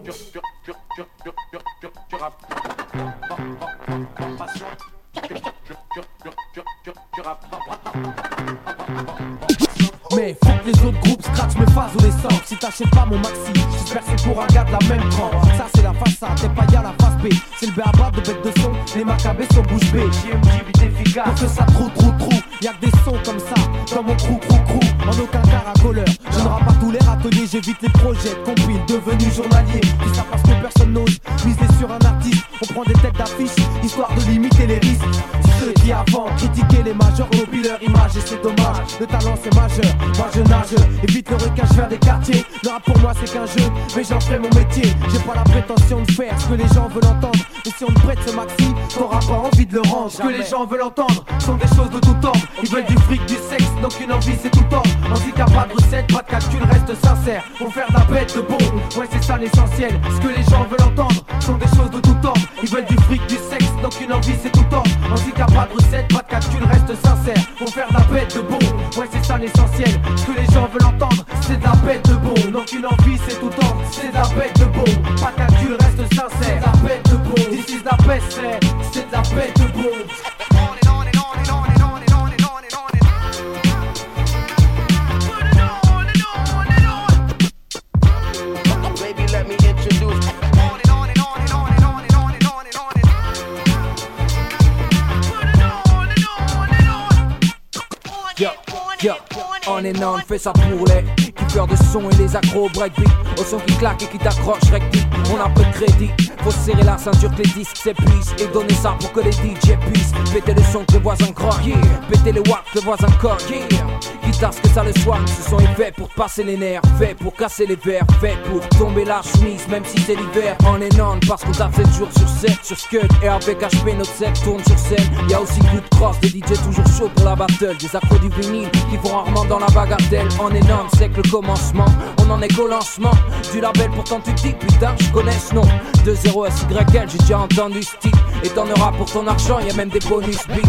Mais faut que les autres groupes scratch mes phases ou les sortent. Si t'achètes pas mon maxi, j'espère que c'est pour un gars de la même trempe. Ça c'est la face A, t'es pas y'a la face B. C'est le béaba de bête de son, les macabés sont bouche bée. JMJ vite efficace, pour que ça trou. Y'a que des sons comme ça, dans mon crew. En aucun cas racoleur, je ne rappe pas tous les râteliers. J'évite les projets, compile, devenu journalier. Tout ça parce que personne n'ose miser sur un artiste. On prend des têtes d'affiche, histoire de limiter les risques. Ceux qui avant critiquaient les majors copient leur image et c'est dommage. Le talent c'est majeur, moi je nage. Évite le recache vers des quartiers. Le rap pour moi c'est qu'un jeu, mais j'en ferai mon métier. J'ai pas la prétention de faire ce que les gens veulent entendre. Mais si on te prête ce maxi, t'auras pas envie de le rendre. Ce que les gens veulent entendre sont des choses de tout temps. Ils veulent du fric, du sexe, donc une envie c'est tout temps. On dit qu'il n'y a pas de recette, pas de calcul, reste sincère. Pour faire de la bête de bon, ouais c'est ça l'essentiel. Ce que les gens veulent entendre sont des choses de tout temps. Ils veulent du fric, du sexe, donc une envie c'est tout temps. On dit qu'il n'y a pas de recette, pas de calcul, reste sincère. Pour faire de la bête de bon, ouais c'est ça l'essentiel. Ce que les gens veulent entendre, c'est de la bête de bon. Donc une envie c'est tout temps, c'est de la bête de bon. Pas de calcul, reste sincère, c'est de la bête de bon. This is la peste, c'est de la bête de bon. Yo, on et on fait ça pour les kiffeurs de son et les accros breakbeat. Au son qui claque et qui t'accroche, rectique. On a peu de crédit, faut serrer la ceinture que les disques s'épuisent. Et donner ça pour que les DJ puissent péter le son que les voisins croient, yeah. Péter les watts que les voisins cognent, yeah. Quitte à ce que ça le soigne, ce son est fait pour te passer les nerfs. Fait pour casser les verres, fait pour tomber la chemise. Même si c'est l'hiver, on est non parce qu'on tape 7 jours sur 7 sur Scud. Et avec HP notre set tourne sur scène. Y'a aussi Good Cross, des DJ toujours chauds pour la battle. Des accros du vinyle qui vont rarement dans la bagatelle. On est non, c'est que le commencement. On en est qu'au lancement du label, pourtant tu te dis putain je connais ce nom. 2-0 SYL, j'ai déjà entendu ce titre. Et t'en auras pour ton argent, y'a même des bonus beats.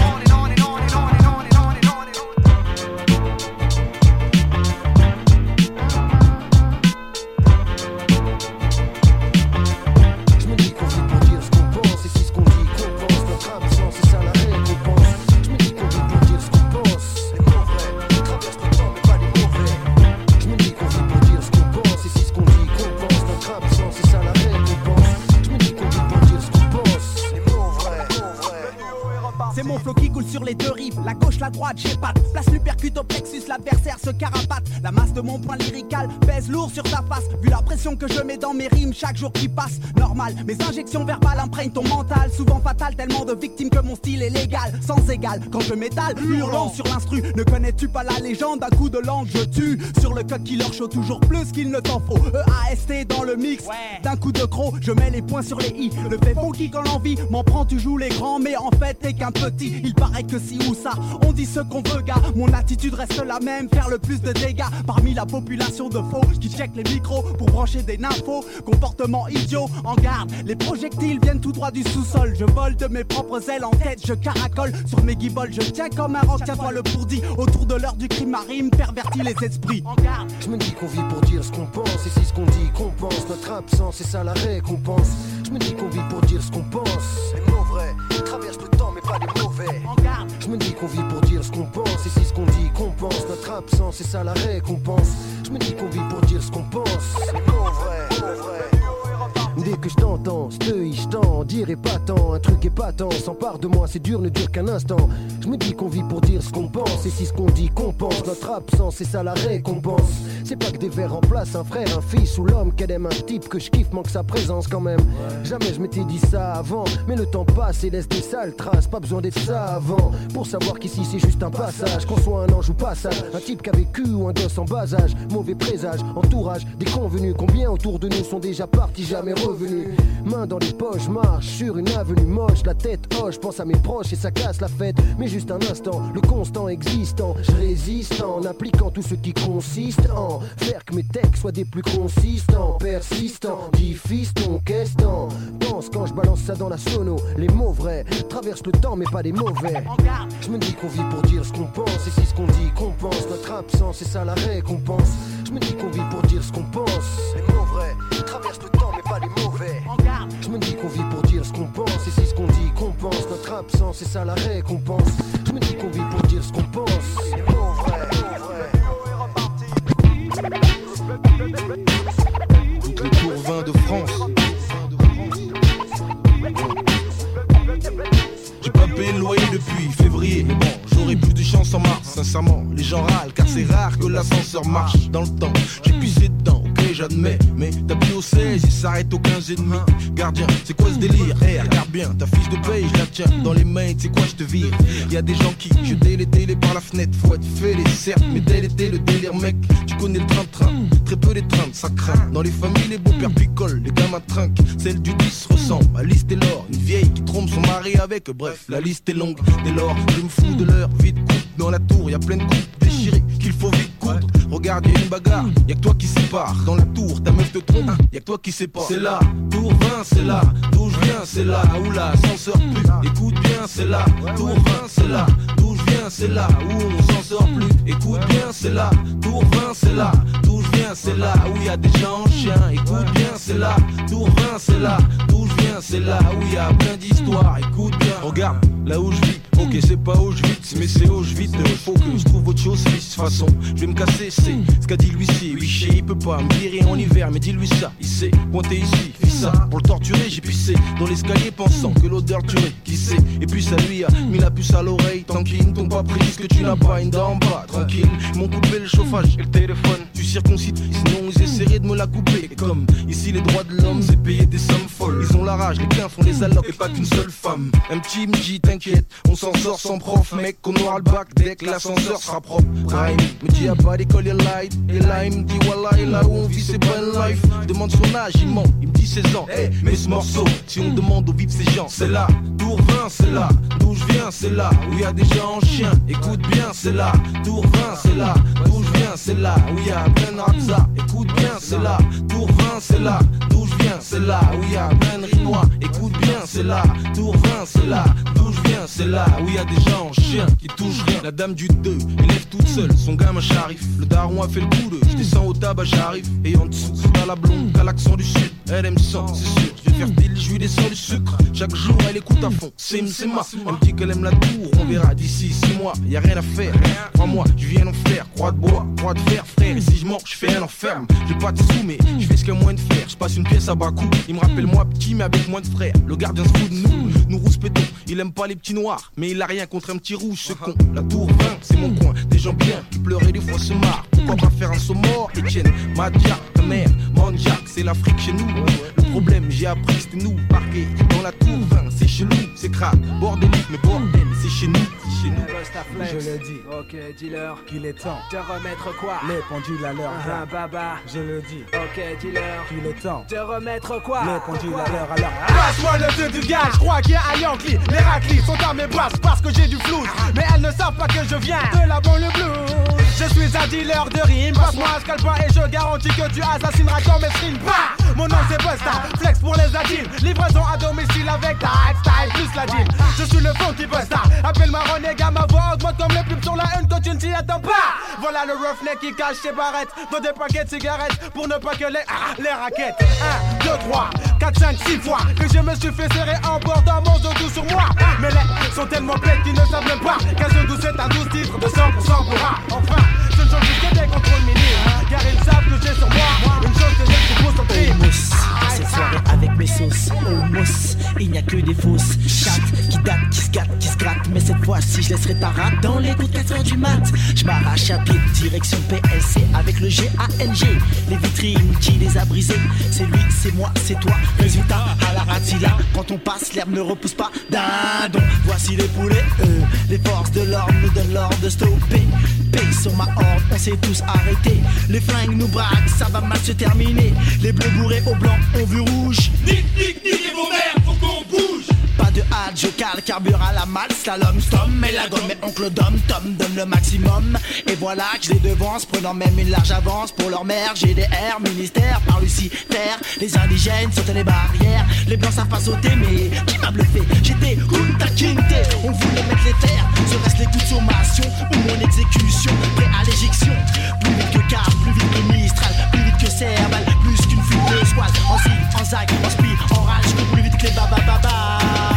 C'est mon flow qui coule sur les deux rives. La gauche, la droite, j'épate. Place l'uppercut au plexus, l'adversaire se carapate. La masse de mon poing lyrical pèse lourd sur ta face. Vu la pression que je mets dans mes rimes chaque jour qui passe. Normal, mes injections verbales imprègnent ton mental. Souvent fatal, tellement de victimes que mon style est légal. Sans égal, quand je m'étale, hurlant sur l'instru. Ne connais-tu pas la légende? D'un coup de langue, je tue. Sur le code killer show, toujours plus qu'il ne t'en faut. EAST dans le mix, d'un coup de croc, je mets les points sur les i. Le fait funky quand l'envie m'en prend, tu joues les grands, mais en fait t'es qu'un petit. Il paraît que si ou ça, on dit ce qu'on veut, gars. Mon attitude reste la même, faire le plus de dégâts parmi la population de faux qui check les micros pour brancher des nymphos. Comportement idiot, en garde, les projectiles viennent tout droit du sous-sol. Je vole de mes propres ailes en tête, je caracole sur mes guiboles, je tiens comme un roc, tiens-toi le pourdi. Autour de l'heure du crime, ma rime pervertit les esprits. En garde. Je me dis qu'on vit pour dire ce qu'on pense, et si ce qu'on dit compense notre absence, c'est ça la récompense. Je me dis qu'on vit pour dire ce qu'on pense. Les mots vrais traversent le temps, mais pas les mauvais. En garde. Je me dis qu'on vit pour dire ce qu'on pense, et si ce qu'on dit compense notre absence, c'est ça la récompense. Je me dis qu'on vit pour dire ce qu'on pense. Les mots vrais. Dès que je t'entends, je t'en dirai pas tant. Un truc épatant s'empare de moi, c'est dur, ne dure qu'un instant. Je me dis qu'on vit pour dire ce qu'on pense, et si ce qu'on dit compense notre absence, c'est ça la récompense. C'est pas que des vers remplacent un frère, un fils ou l'homme qu'elle aime, un type que je kiffe manque sa présence quand même. Jamais je m'étais dit ça avant, mais le temps passe et laisse des sales traces. Pas besoin d'être savant pour savoir qu'ici c'est juste un passage. Qu'on soit un ange ou pas sage, un type qui a vécu ou un gosse en bas âge. Mauvais présage, entourage, déconvenu. Combien autour de nous sont déjà partis, jamais revenus. Main dans les poches, marche sur une avenue moche. La tête hoche, pense à mes proches et ça casse la fête. Mais juste un instant, le constant existant. Je résiste en appliquant tout ce qui consiste en faire que mes textes soient des plus consistants, persistants. Dis fiston, qu'est-ce t'en pense quand je balance ça dans la sono? Les mots vrais traversent le temps mais pas les mauvais. Je me dis qu'on vit pour dire ce qu'on pense, et si ce qu'on dit compense notre absence, c'est ça la récompense. Je me dis qu'on vit pour dire ce qu'on pense. Les mots vrais traversent le temps mais pas les mauvais. Je me dis qu'on vit pour dire ce qu'on pense, et si ce qu'on dit compense notre absence, c'est ça la récompense. Je me dis qu'on vit pour dire ce qu'on pense. Les mots vrais. Toutes les tours 20 de France. J'ai pas payé le loyer depuis février, mais bon, j'aurai plus de chance en mars. Sincèrement, les gens râlent car c'est rare que l'ascenseur marche dans le temps. J'ai pissé dedans, ok, j'admets, mais t'appuies au 16, il s'arrête au 15 et demi. Gardien, c'est quoi ce délire? Regarde bien, ta fiche de paye, je la tiens dans les mains, tu sais quoi, je te vire. Y'a des gens qui jetaient les télés par la fenêtre, faut être fêlé, certes, mais tel était le délire, mec. Tu connais le train-train, très peu les trains, ça craint. Dans les familles, les beaux-pères picolent, les gamins trinquent. Celle du 10 ressemble à Alice Taylor, une vieille qui trompe son mari avec, bref, la liste est longue. Dès lors, je me fous de l'heure, vite coupe dans la tour, y'a plein de coupes déchirées qu'il faut vite coudre. Regarde, y'a une bagarre, y'a que toi qui sépare. Dans la tour, ta meuf te trompe, y'a que toi qui sépare. C'est là, tour 20, c'est là, d'où je viens, c'est là, où l'ascenseur pue. Écoute bien, c'est là, tour 20, c'est là, d'où je viens, c'est là, où on s'en sort plus. Écoute bien, c'est là, tour 20, c'est là, d'où je viens, c'est là, où y'a des gens en chien. Écoute bien, c'est là, tour 20, c'est là, d'où je viens, c'est là, où y'a plein d'histoires. Écoute bien, regarde, là où je vis. Ok, c'est pas Auschwitz, mais c'est Auschwitz. Faut que je trouve autre chose, fils. De toute façon, je vais me casser, c'est ce qu'a dit l'huissier. Huissier, il peut pas me virer en hiver, mais dis-lui ça. Il sait pointer ici, fais ça. Pour le torturer, j'ai pissé dans l'escalier, pensant que l'odeur tuerait. Qui sait? Et puis ça lui a mis la puce à l'oreille. Tranquille, ne tombe pas pris, que tu n'as pas une dent en bas. Tranquille, ils m'ont coupé le chauffage et le téléphone. Tu circoncides, sinon ils essaieraient de me la couper. Et comme ici, les droits de l'homme, c'est payer des sommes folles. Ils ont la rage, les clins font les allocs, et pas qu'une seule femme. Un petit me dit, t'inquiète, on s'en sort sans prof, mec, qu'on aura le bac dès que l'ascenseur sera propre. Rhyme, me dit y'a pas d'école et light. Et là il me dit voilà, et là où on vit c'est pas une life. Je demande son âge, il ment, il me dit 16 ans. Hey, mais ce morceau, si on demande où vivent ces gens, c'est là, tour 20, c'est là, d'où je viens, c'est là, où y'a des gens en chien. Écoute bien, c'est là, tour 20, c'est là, d'où je viens, c'est là, où y'a plein de rapsa. Écoute bien, c'est là, tour 20, c'est là, d'où je viens, c'est là, où y'a plein de rinois. Écoute bien, c'est là, tour 20, c'est là, d'où je viens, c'est là, où y'a des gens en chien qui touchent rien. La dame du 2 élève toute seule son gamin charif. Le daron a fait le coup de je descends au tabac, j'arrive. Et en dessous, t'as la blonde, t'as l'accent du sud. Elle aime sang, c'est sûr, je vais fertile, je lui descends du sucre. Chaque jour elle écoute à fond, c'est ma. Elle me dit qu'elle aime la tour, on verra d'ici 6 mois. Y'a rien à faire, crois-moi, je viens en faire. Croix de bois, croix de fer, frère. Et si je mors, je fais un enferme. J'ai pas de sous, mais je fais ce qu'il y a moyen de faire. Je passe une pièce à bas coût. Il me rappelle moi petit, mais avec moins de frères. Le gardien se fout de nous rouspétons. Il aime pas les petits noirs, mais il a rien contre un petit rouge, ce con. La tour 20, c'est mon coin. Des gens bien qui pleurent et des fois se marrent. Pourquoi pas faire un saut mort, Etienne, Madia, ta mère, Manjak, c'est l'Afrique chez nous. Le problème, j'ai appris, c'était nous, parqués dans la tour 20, c'est chez nous, c'est crade, bordélique, mais bordel, c'est chez nous, c'est chez nous. Je le dis, ok, dis-leur qu'il est temps de remettre quoi? Les pendules à l'heure. Baba, je le dis, ok, dis-leur qu'il est temps de remettre quoi? Les pendules à l'heure, alors. Passe-moi le feu du gars, je crois qu'il y a un Yankee. Les raclis sont à mes basses parce que j'ai du flou. Mais elles ne savent pas que je viens de la banlieue blues. Je suis un dealer de rimes, passe-moi un scalpa et je garantis que tu assassineras comme Esrine. Mon nom c'est Busta, flex pour les adines. Livraison à domicile avec ta style plus la gym. Je suis le funky Busta, appelle-moi Renégat, ma voix augmente comme les pubs sur la une quand tu ne t'y attends pas. Voilà le roughneck qui cache ses barrettes dans des paquets de cigarettes pour ne pas que les raquettes. 1, 2, 3, 4, 5, 6 fois que je me suis fait serrer en portant mon dos sur moi. Mes lèvres sont tellement pleines qu'ils ne savent même pas qu'un seul douce est un 12 titres de 100% pour A. Enfin, ce ne sont juste que des contrôles minimes, car ils savent que j'ai sur moi une chose que je te pose en prime. Cette soirée avec mes sauces, oh mousse, il n'y a que des fausses chattes qui datent, qui se gâtent, qui se grattent. Mais cette fois-ci, je laisserai ta rate dans les coups de 4h du mat. Je m'arrache à pied, direction PLC avec le GANG. Les vitrines, qui les a brisées? C'est lui, c'est moi, c'est toi. Résultat, à la Attila, quand on passe, l'herbe ne repousse pas. Dindon, voici les poulets. Les forces de l'ordre nous donnent l'ordre de stopper. Paye sur ma horde, on s'est tous arrêtés. Les flingues nous braquent, ça va mal se terminer. Les bleus bourrés au blanc ont vu rouge. Nique vos mères, faut qu'on bouge. Pas de hâte, je cale, carbure à la malle, slalom, stom, mais la gomme, mais oncle Dom, Tom donne le maximum. Et voilà que je les devance, prenant même une large avance pour leur mère. GDR, ministère, par Lucie, terre. Les indigènes sautaient les barrières. Les blancs savent pas sauter, mais qui m'a bluffé? J'étais Kunta Kinte, on voulait mettre les terres. Serait-ce les coups de sommation ou mon exécution? Prêt à l'éjection, plus vite que Car, plus vite que Mistral, plus vite que Serval, plus qu'une fuite de squad. En zig, en zag, en speed, en rage, je cours plus vite que les babababas.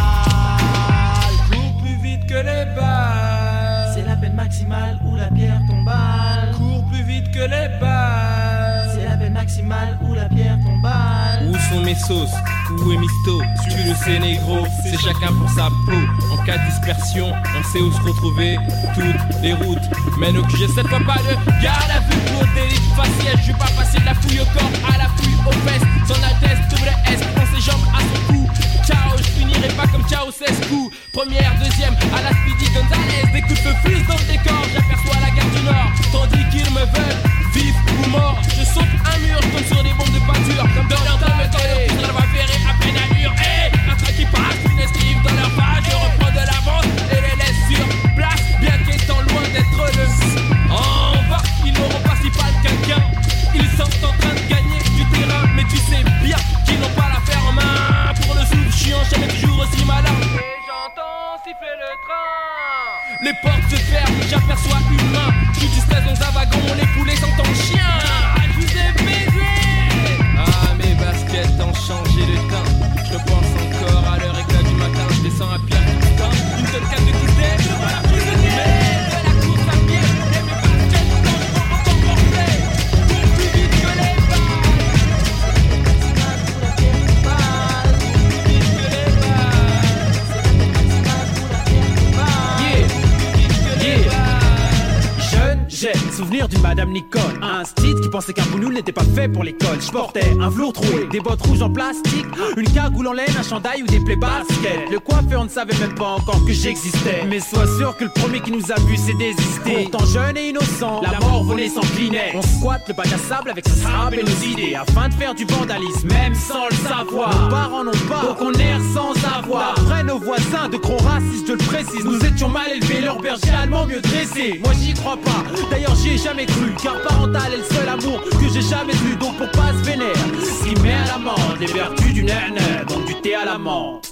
Cours plus vite que les balles. C'est la peine maximale ou la pierre tombale. Cours plus vite que les balles. C'est la peine maximale ou la pierre tombale. Où sont mes sauces? Où est Misto? Tu le sais négro, c'est chacun pour sa peau. En cas de dispersion, on sait où se retrouver. Toutes les routes mènent au QG. Cette fois pas de garde à vue pour délit faciès. Je suis pas passé de la fouille au corps à la fouille aux fesses. Son Altesse WS prend ses jambes à son cou. Ciao, je finirai pas comme Ceausescu. Première, deuxième, à la Speedy Gonzalez. Des coups de feu fusent dans le décor. J'aperçois la gare du Nord, tandis qu'ils me veulent vif ou mort. Je saute un mur, je tombe sur des bombes de peinture. Comme dans leur temps, le temps de poudre, elle va ferrer à peine allure. Hey, un train qui passe, une esquive dans leur page. Je reprends de l'avance et les laisse sur place, bien qu'étant loin d'être le en bas, ils n'auront pas si pas de quelqu'un. Ils sont en train de gagner du terrain, mais tu sais bien qu'ils n'ont pas l'affaire en main. Pour le souffle chiant, jamais toujours aussi malin. Et j'entends siffler le train. Les portes se ferment, j'aperçois une main. Je dis dans un wagon, les poulets sont en chien. Je vous ai baisé. Ah, mes baskets ont changé de teint. Je pense encore à l'heure éclat du matin. Je descends à pied à tout temps. Une seule canne de quitter, me voilà prisonnier. De la course à pied, et mes baskets sont encore portées. Cours plus vite que les balles. J'ai souvenir d'une Madame Nicole, un style qui pensait qu'un boulot n'était pas fait pour l'école. Je portais un velours troué, des bottes rouges en plastique, une cagoule en laine, un chandail ou des plaies baskets. Le coiffeur ne savait même pas encore que j'existais, mais sois sûr que le premier qui nous a vu s'est désisté. Pourtant jeune et innocent, la mort venait s'incliner. On squatte le bac à sable avec sa sable et nos idées, afin de faire du vandalisme, même sans le savoir. Nos parents n'ont pas, donc on erre sans avoir. D'après nos voisins de gros racistes, je le précise, nous étions mal élevés, leur berger allemand mieux dressé. Moi j'y crois pas, d'ailleurs j'y ai jamais cru, car parental est le seul amour que j'ai jamais vu. Donc pour pas se vénère, ce qui met à l'amende les vertus du nana, donc du thé à la menthe.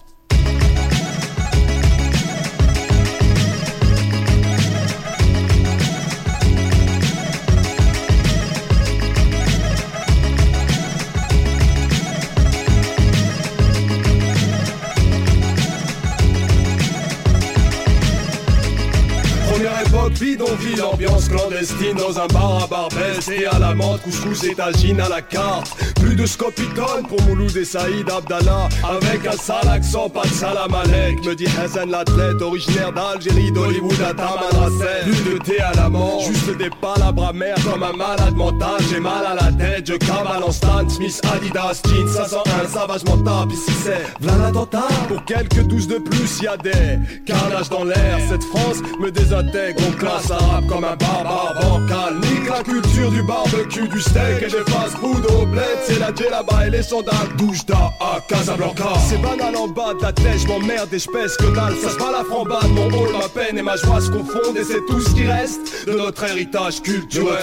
bidonville, ambiance clandestine dans un bar à Barbès. Et à la menthe, couscous et tagine à la carte. Plus de scopitone pour Mouloud et Saïd Abdallah. Avec un sale accent, pas de salam alek. Me dit Hassan l'athlète, originaire d'Algérie, d'Hollywood à Tamanrasset. Plus de thé à la menthe, juste des palabres amères comme un malade mental. J'ai mal à la tête, je cavale en Stan Smith, Adidas, jeans 501, savagement tape. Ici c'est v'là l'attentat. Pour quelques 12 de plus, y'a des carnages dans l'air. Cette France me désintègre, on classe arabe comme un barbare bancal. Nique la culture du barbecue, du steak et des fast-food au bled. C'est la djellaba et les sandales, Doujda à Casablanca. C'est banal en bas de la tête, j'm'emmerde et j'pèse que dalle. Ça se bat la frambade, mon rôle, ma peine et ma joie se confondent. Et c'est tout ce qui reste de notre héritage culturel.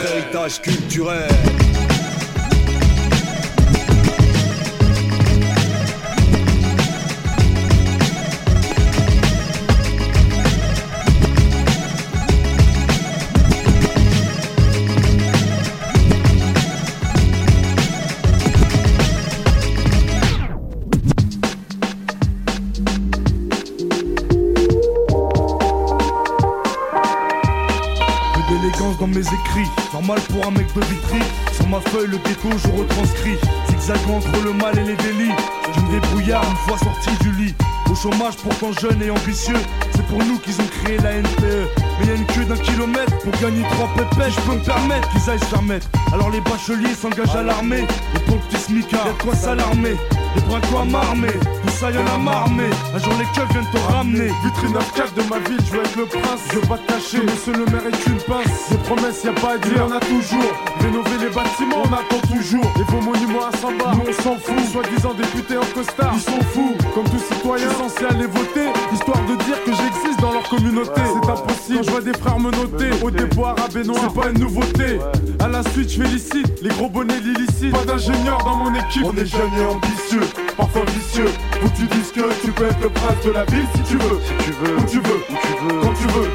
Dans mes écrits, normal pour un mec de Vitry. Sur ma feuille le ghetto je retranscris, zigzagant entre le mal et les délits. Je me débrouillard une fois sorti du lit. Au chômage pourtant jeune et ambitieux. C'est pour nous qu'ils ont créé la NPE. Mais y'a une queue d'1 kilomètre pour gagner 3 pépés. Je peux me permettre qu'ils aillent se faire mettre. Alors les bacheliers s'engagent à l'armée. Et pour le petit smicard, y'a de quoi s'alarmer. Des braquois m'armer, tout ça y'en a marmé. Un jour les keufs viennent te ramener. Vitrine 9-4 de ma ville, je veux être le prince. Je veux pas te cacher, monsieur le maire est une pince. Des promesses y'a pas à dire, on a toujours. Rénover les bâtiments, on attend toujours. Et vos monuments à 100 bars, nous on s'en fout. Soi-disant députés en costard, ils sont fous. Comme tout citoyen, censé aller voter. Histoire de dire que j'existe dans leur communauté. C'est impossible, quand je vois des frères me noter. Au dépôt arabe et noir, c'est pas une nouveauté. À la suite, je félicite les gros bonnets l'illicite. Pas d'ingénieur dans mon équipe, on est jeunes et ambitieux. Parfois vicieux, où tu dis que tu peux être le prince de la ville si tu veux. Si tu veux, où tu veux, quand tu veux.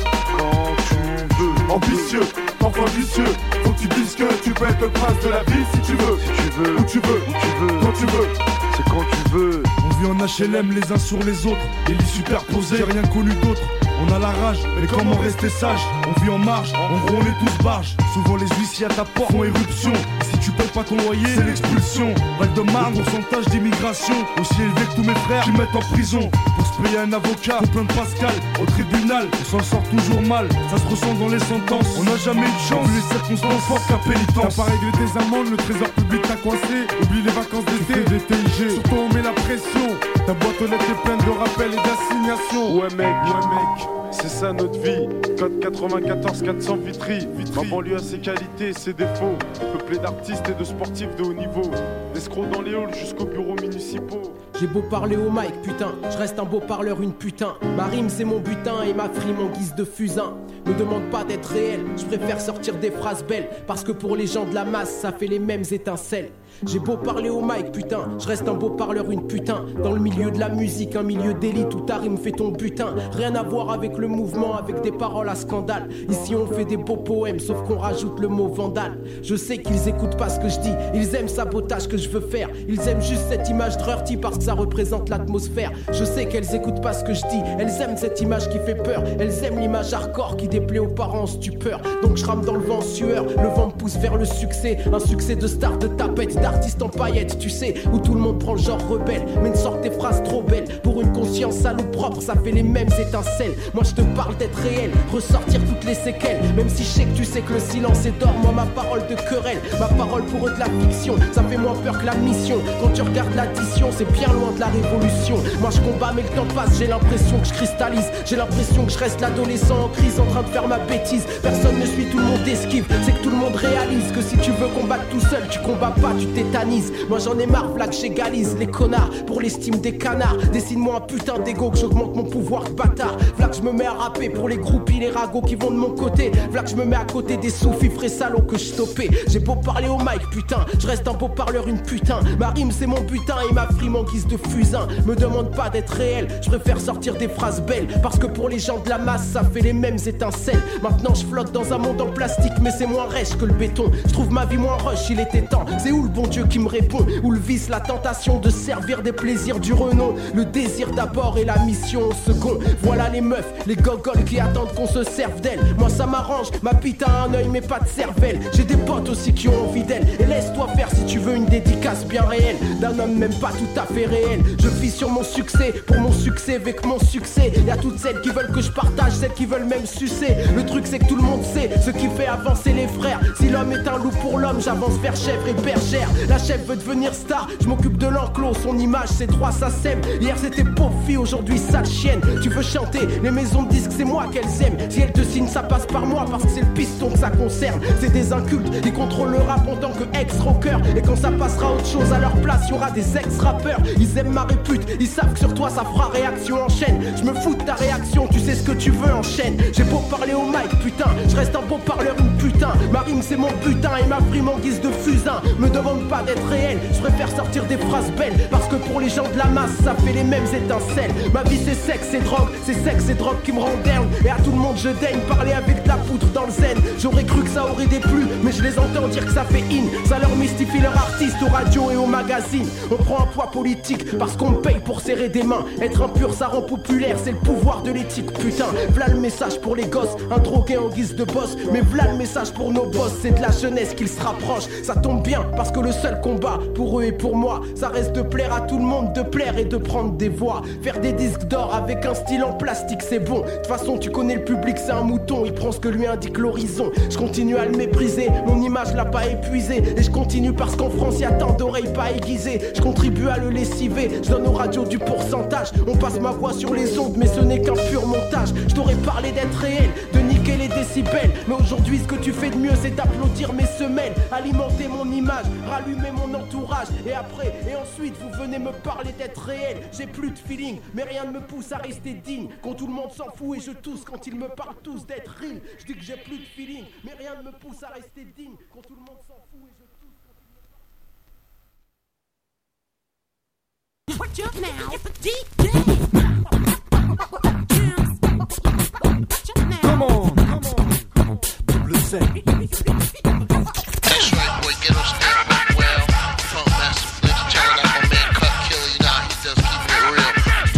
Ambitieux, parfois vicieux, faut que tu dises que tu peux être le prince de la ville si tu veux. Si tu veux, où tu veux, quand tu veux. C'est quand tu veux. On vit en HLM les uns sur les autres, les lits superposés, j'ai rien connu d'autre. On a la rage, mais comment rester sage? On vit en marge, en gros on est tous barges. Souvent les huissiers à ta porte font éruption. Si tu payes pas ton loyer, c'est l'expulsion. Val-de-Marne, pourcentage d'immigration aussi élevé que tous mes frères qui mettent en prison. Pour se payer un avocat, au plein de Pascal, au tribunal, on s'en sort toujours mal. Ça se ressent dans les sentences, on n'a jamais eu de chance. Les circonstances fortes qu'à pénitence. T'as pas réglé tes amendes, le trésor public t'a coincé. Oublie les vacances d'été, des TIG. Surtout on met la pression. Ta boîte aux lettres est pleine de rappels et d'assignations. Ouais mec, c'est ça notre vie. Code 94 400 Vitry. Ma banlieue a ses qualités et ses défauts. Peuplé d'artistes et de sportifs de haut niveau. D'escrocs dans les halls jusqu'aux bureaux municipaux. J'ai beau parler au mic, putain, je reste un beau parleur, une putain. Ma rime c'est mon butin et ma frime en guise de fusain. Me demande pas d'être réel, je préfère sortir des phrases belles. Parce que pour les gens de la masse, ça fait les mêmes étincelles. J'ai beau parler au mic, putain, je reste un beau parleur, une putain. Dans le milieu de la musique, un milieu d'élite où ta rime fait ton butin. Rien à voir avec le mouvement, avec des paroles à scandale. Ici on fait des beaux poèmes, sauf qu'on rajoute le mot vandale. Je sais qu'ils écoutent pas ce que je dis, ils aiment sabotage que je veux faire. Ils aiment juste cette image Drurty parce que ça représente l'atmosphère. Je sais qu'elles écoutent pas ce que je dis, elles aiment cette image qui fait peur. Elles aiment l'image hardcore qui déplaît aux parents stupeur. Donc je rame dans le vent sueur, le vent me pousse vers le succès. Un succès de star, de tapette, d'artiste en paillettes, tu sais, où tout le monde prend le genre rebelle. Mais ne sort tes phrases trop belles, pour une conscience sale ou propre, ça fait les mêmes étincelles. Moi je te parle d'être réel, ressortir toutes les séquelles. Même si je sais que tu sais que le silence est d'or, moi ma parole de querelle. Ma parole pour eux de la fiction, ça fait moins peur que la mission. Quand tu regardes l'addition, c'est bien loin de la révolution. Moi je combats mais le temps passe, j'ai l'impression que je cristallise. J'ai l'impression que je reste l'adolescent en crise en train de faire ma bêtise. Personne ne suit, tout le monde esquive. C'est que tout le monde réalise que si tu veux combattre tout seul, tu combats pas, tu tétanises. Moi j'en ai marre, v'là que j'égalise les connards pour l'estime des canards. Dessine-moi un putain d'ego que j'augmente mon pouvoir de bâtard. V'là que je me mets à rapper pour les groupies, les ragots qui vont de mon côté. V'là que je me mets à côté des soufis frais salauds que je stoppais. J'ai beau parler au mic, putain, je reste un beau parleur, une putain. Ma rime c'est mon butin et ma frime en guise de fusain. Me demande pas d'être réel, je préfère sortir des phrases belles. Parce que pour les gens de la masse ça fait les mêmes étincelles. Maintenant je flotte dans un monde en plastique mais c'est moins rêche que le béton. Je trouve ma vie moins rush, il était temps. C'est où le bon Dieu qui me répond? Où le vice, la tentation de servir des plaisirs du renom. Le désir d'abord et la mission au second. Voilà les meufs, les gogoles qui attendent qu'on se serve d'elles. Moi ça m'arrange, ma pite a un œil mais pas de cervelle. J'ai des potes aussi qui ont envie d'elle. Et laisse-toi faire si tu veux une dédicace bien réelle d'un homme même pas tout à fait réel. Je vis sur mon succès, pour mon succès avec mon succès. Y'a toutes celles qui veulent que je partage, celles qui veulent même sucer. Le truc c'est que tout le monde sait ce qui fait avancer les frères. Si l'homme est un loup pour l'homme, j'avance vers chèvre et bergère. La chèvre veut devenir star, je m'occupe de l'enclos. Son image c'est 3 ça sème. Hier c'était pauvre fille, aujourd'hui sale chienne. Tu veux chanter, les maisons de disques c'est moi qu'elles aiment. Si elles te signent ça passe par moi parce que c'est le piston que ça concerne. C'est des incultes, ils contrôlent le rap en tant que ex-rocker. Et quand ça passera autre chose à leur place, y'aura des ex-rappeurs. Ils aiment ma répute, ils savent que sur toi ça fera réaction en chaîne. Je me fous de ta réaction, tu sais ce que tu veux en chaîne. J'ai beau parler au mic putain, je reste un beau parleur une putain. Ma rime c'est mon putain et ma frime en guise de fusain. Me demande pas d'être réel, je préfère sortir des phrases belles. Parce que pour les gens de la masse ça fait les mêmes étincelles. Ma vie c'est sexe et drogue, c'est sexe et drogue qui me rend down. Et à tout le monde je daigne parler avec de la poudre dans le zen. J'aurais cru que ça aurait déplu, mais je les entends dire que ça fait in. Ça leur mystifie leur artiste aux radios et aux magazines. On prend un poids politique parce qu'on me paye pour serrer des mains. Être impur ça rend populaire, c'est le pouvoir de l'éthique putain. V'là le message pour les gosses, un drogué en guise de boss. Mais v'là le message pour nos boss, c'est de la jeunesse qu'ils se rapprochent. Ça tombe bien parce que le seul combat pour eux et pour moi, ça reste de plaire à tout le monde, de plaire et de prendre des voix. Faire des disques d'or avec un style en plastique c'est bon. De toute façon tu connais le public c'est un mouton, il prend ce que lui indique l'horizon. Je continue à le mépriser, mon image l'a pas épuisé. Et je continue parce qu'en France y'a tant d'oreilles pas aiguisées. Je contribue à le lessiver, je donne aux radios du pourcentage. On passe ma voix sur les ondes mais ce n'est qu'un pur montage. Je t'aurais parlé d'être réel, de niquer les décibels. Mais aujourd'hui ce que tu fais de mieux c'est d'applaudir mes semelles. Alimenter mon image, rallumer mon entourage. Et après, et ensuite vous venez me parler d'être réel. J'ai plus de feeling, mais rien ne me pousse à rester digne. Quand tout le monde s'en fout et je tousse quand ils me parlent tous d'être real. Je dis que j'ai plus de feeling, mais rien ne me pousse à rester digne. Quand tout le monde s'en fout et je tousse quand ils me parlent. Come on, double Z. That's right, boy, get on stand well. Funk Master Flex, checking out my man Cut Killer, you know how he does, keep it real.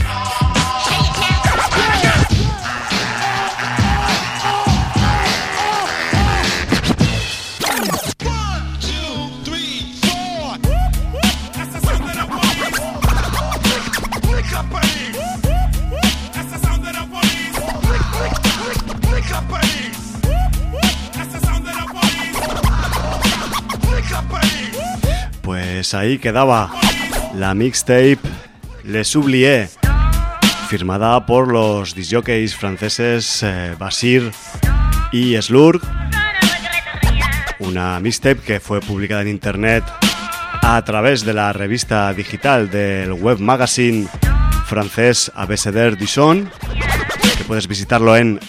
Pues ahí quedaba la mixtape Les Oubliés, firmada por los disjockeys franceses Basir y Slurg. Una mixtape que fue publicada en internet a través de la revista digital del web magazine francés Abecedère du Son, que puedes visitarlo en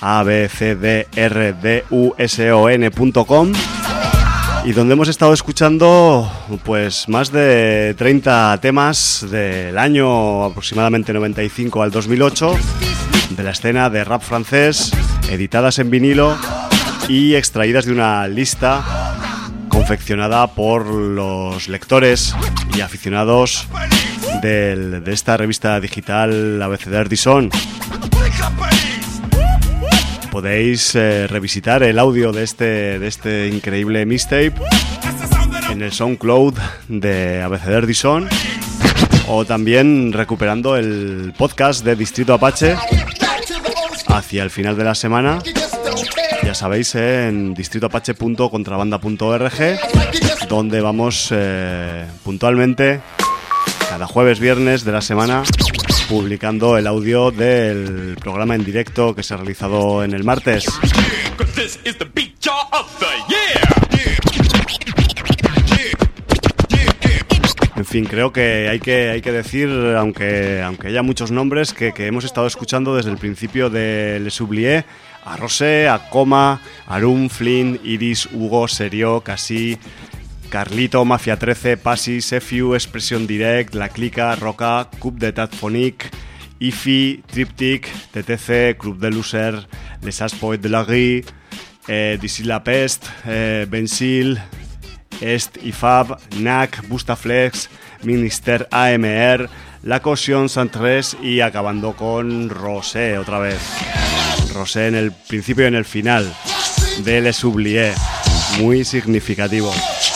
abcdrduson.com, y donde hemos estado escuchando pues más de 30 temas del año aproximadamente 95 al 2008 de la escena de rap francés, editadas en vinilo y extraídas de una lista confeccionada por los lectores y aficionados de esta revista digital Abecedère du Son. Podéis revisitar el audio de este increíble mixtape en el SoundCloud de Abecedère du Son, o también recuperando el podcast de Distrito Apache hacia el final de la semana. Ya sabéis, en distritoapache.contrabanda.org, donde vamos puntualmente cada jueves, viernes de la semana publicando el audio del programa en directo que se ha realizado en el martes. En fin, creo que hay que decir, aunque haya muchos nombres que hemos estado escuchando desde el principio de Les Oubliés: a Rosé, a Coma, Arum, Flynn, Iris, Hugo, Serio, Casi, Carlito, Mafia 13, Pasi, Sefiu, Expression Direct, La Clica, Roca, Coupe de Tatphonique, IFI, Triptych, TTC, Club de Loser, Les As Poètes de la Rue, D'ici la Peste, Bensil, Est IFAB, NAC, Bustaflex, Minister AMR, La Caution Santres y acabando con Rosé otra vez. Rosé en el principio y en el final de Les Oubliés, muy significativo.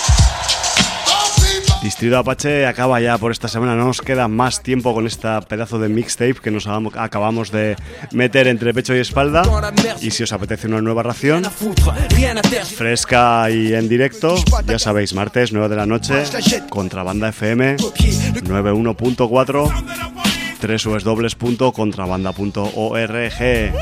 Distrito Apache acaba ya por esta semana, no nos queda más tiempo con esta pedazo de mixtape que nos acabamos de meter entre pecho y espalda. Y si os apetece una nueva ración, fresca y en directo, ya sabéis, martes 9 de la noche, Contrabanda FM 91.4, www.contrabanda.org.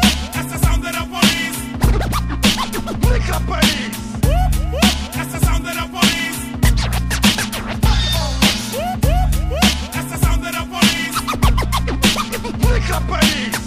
Company.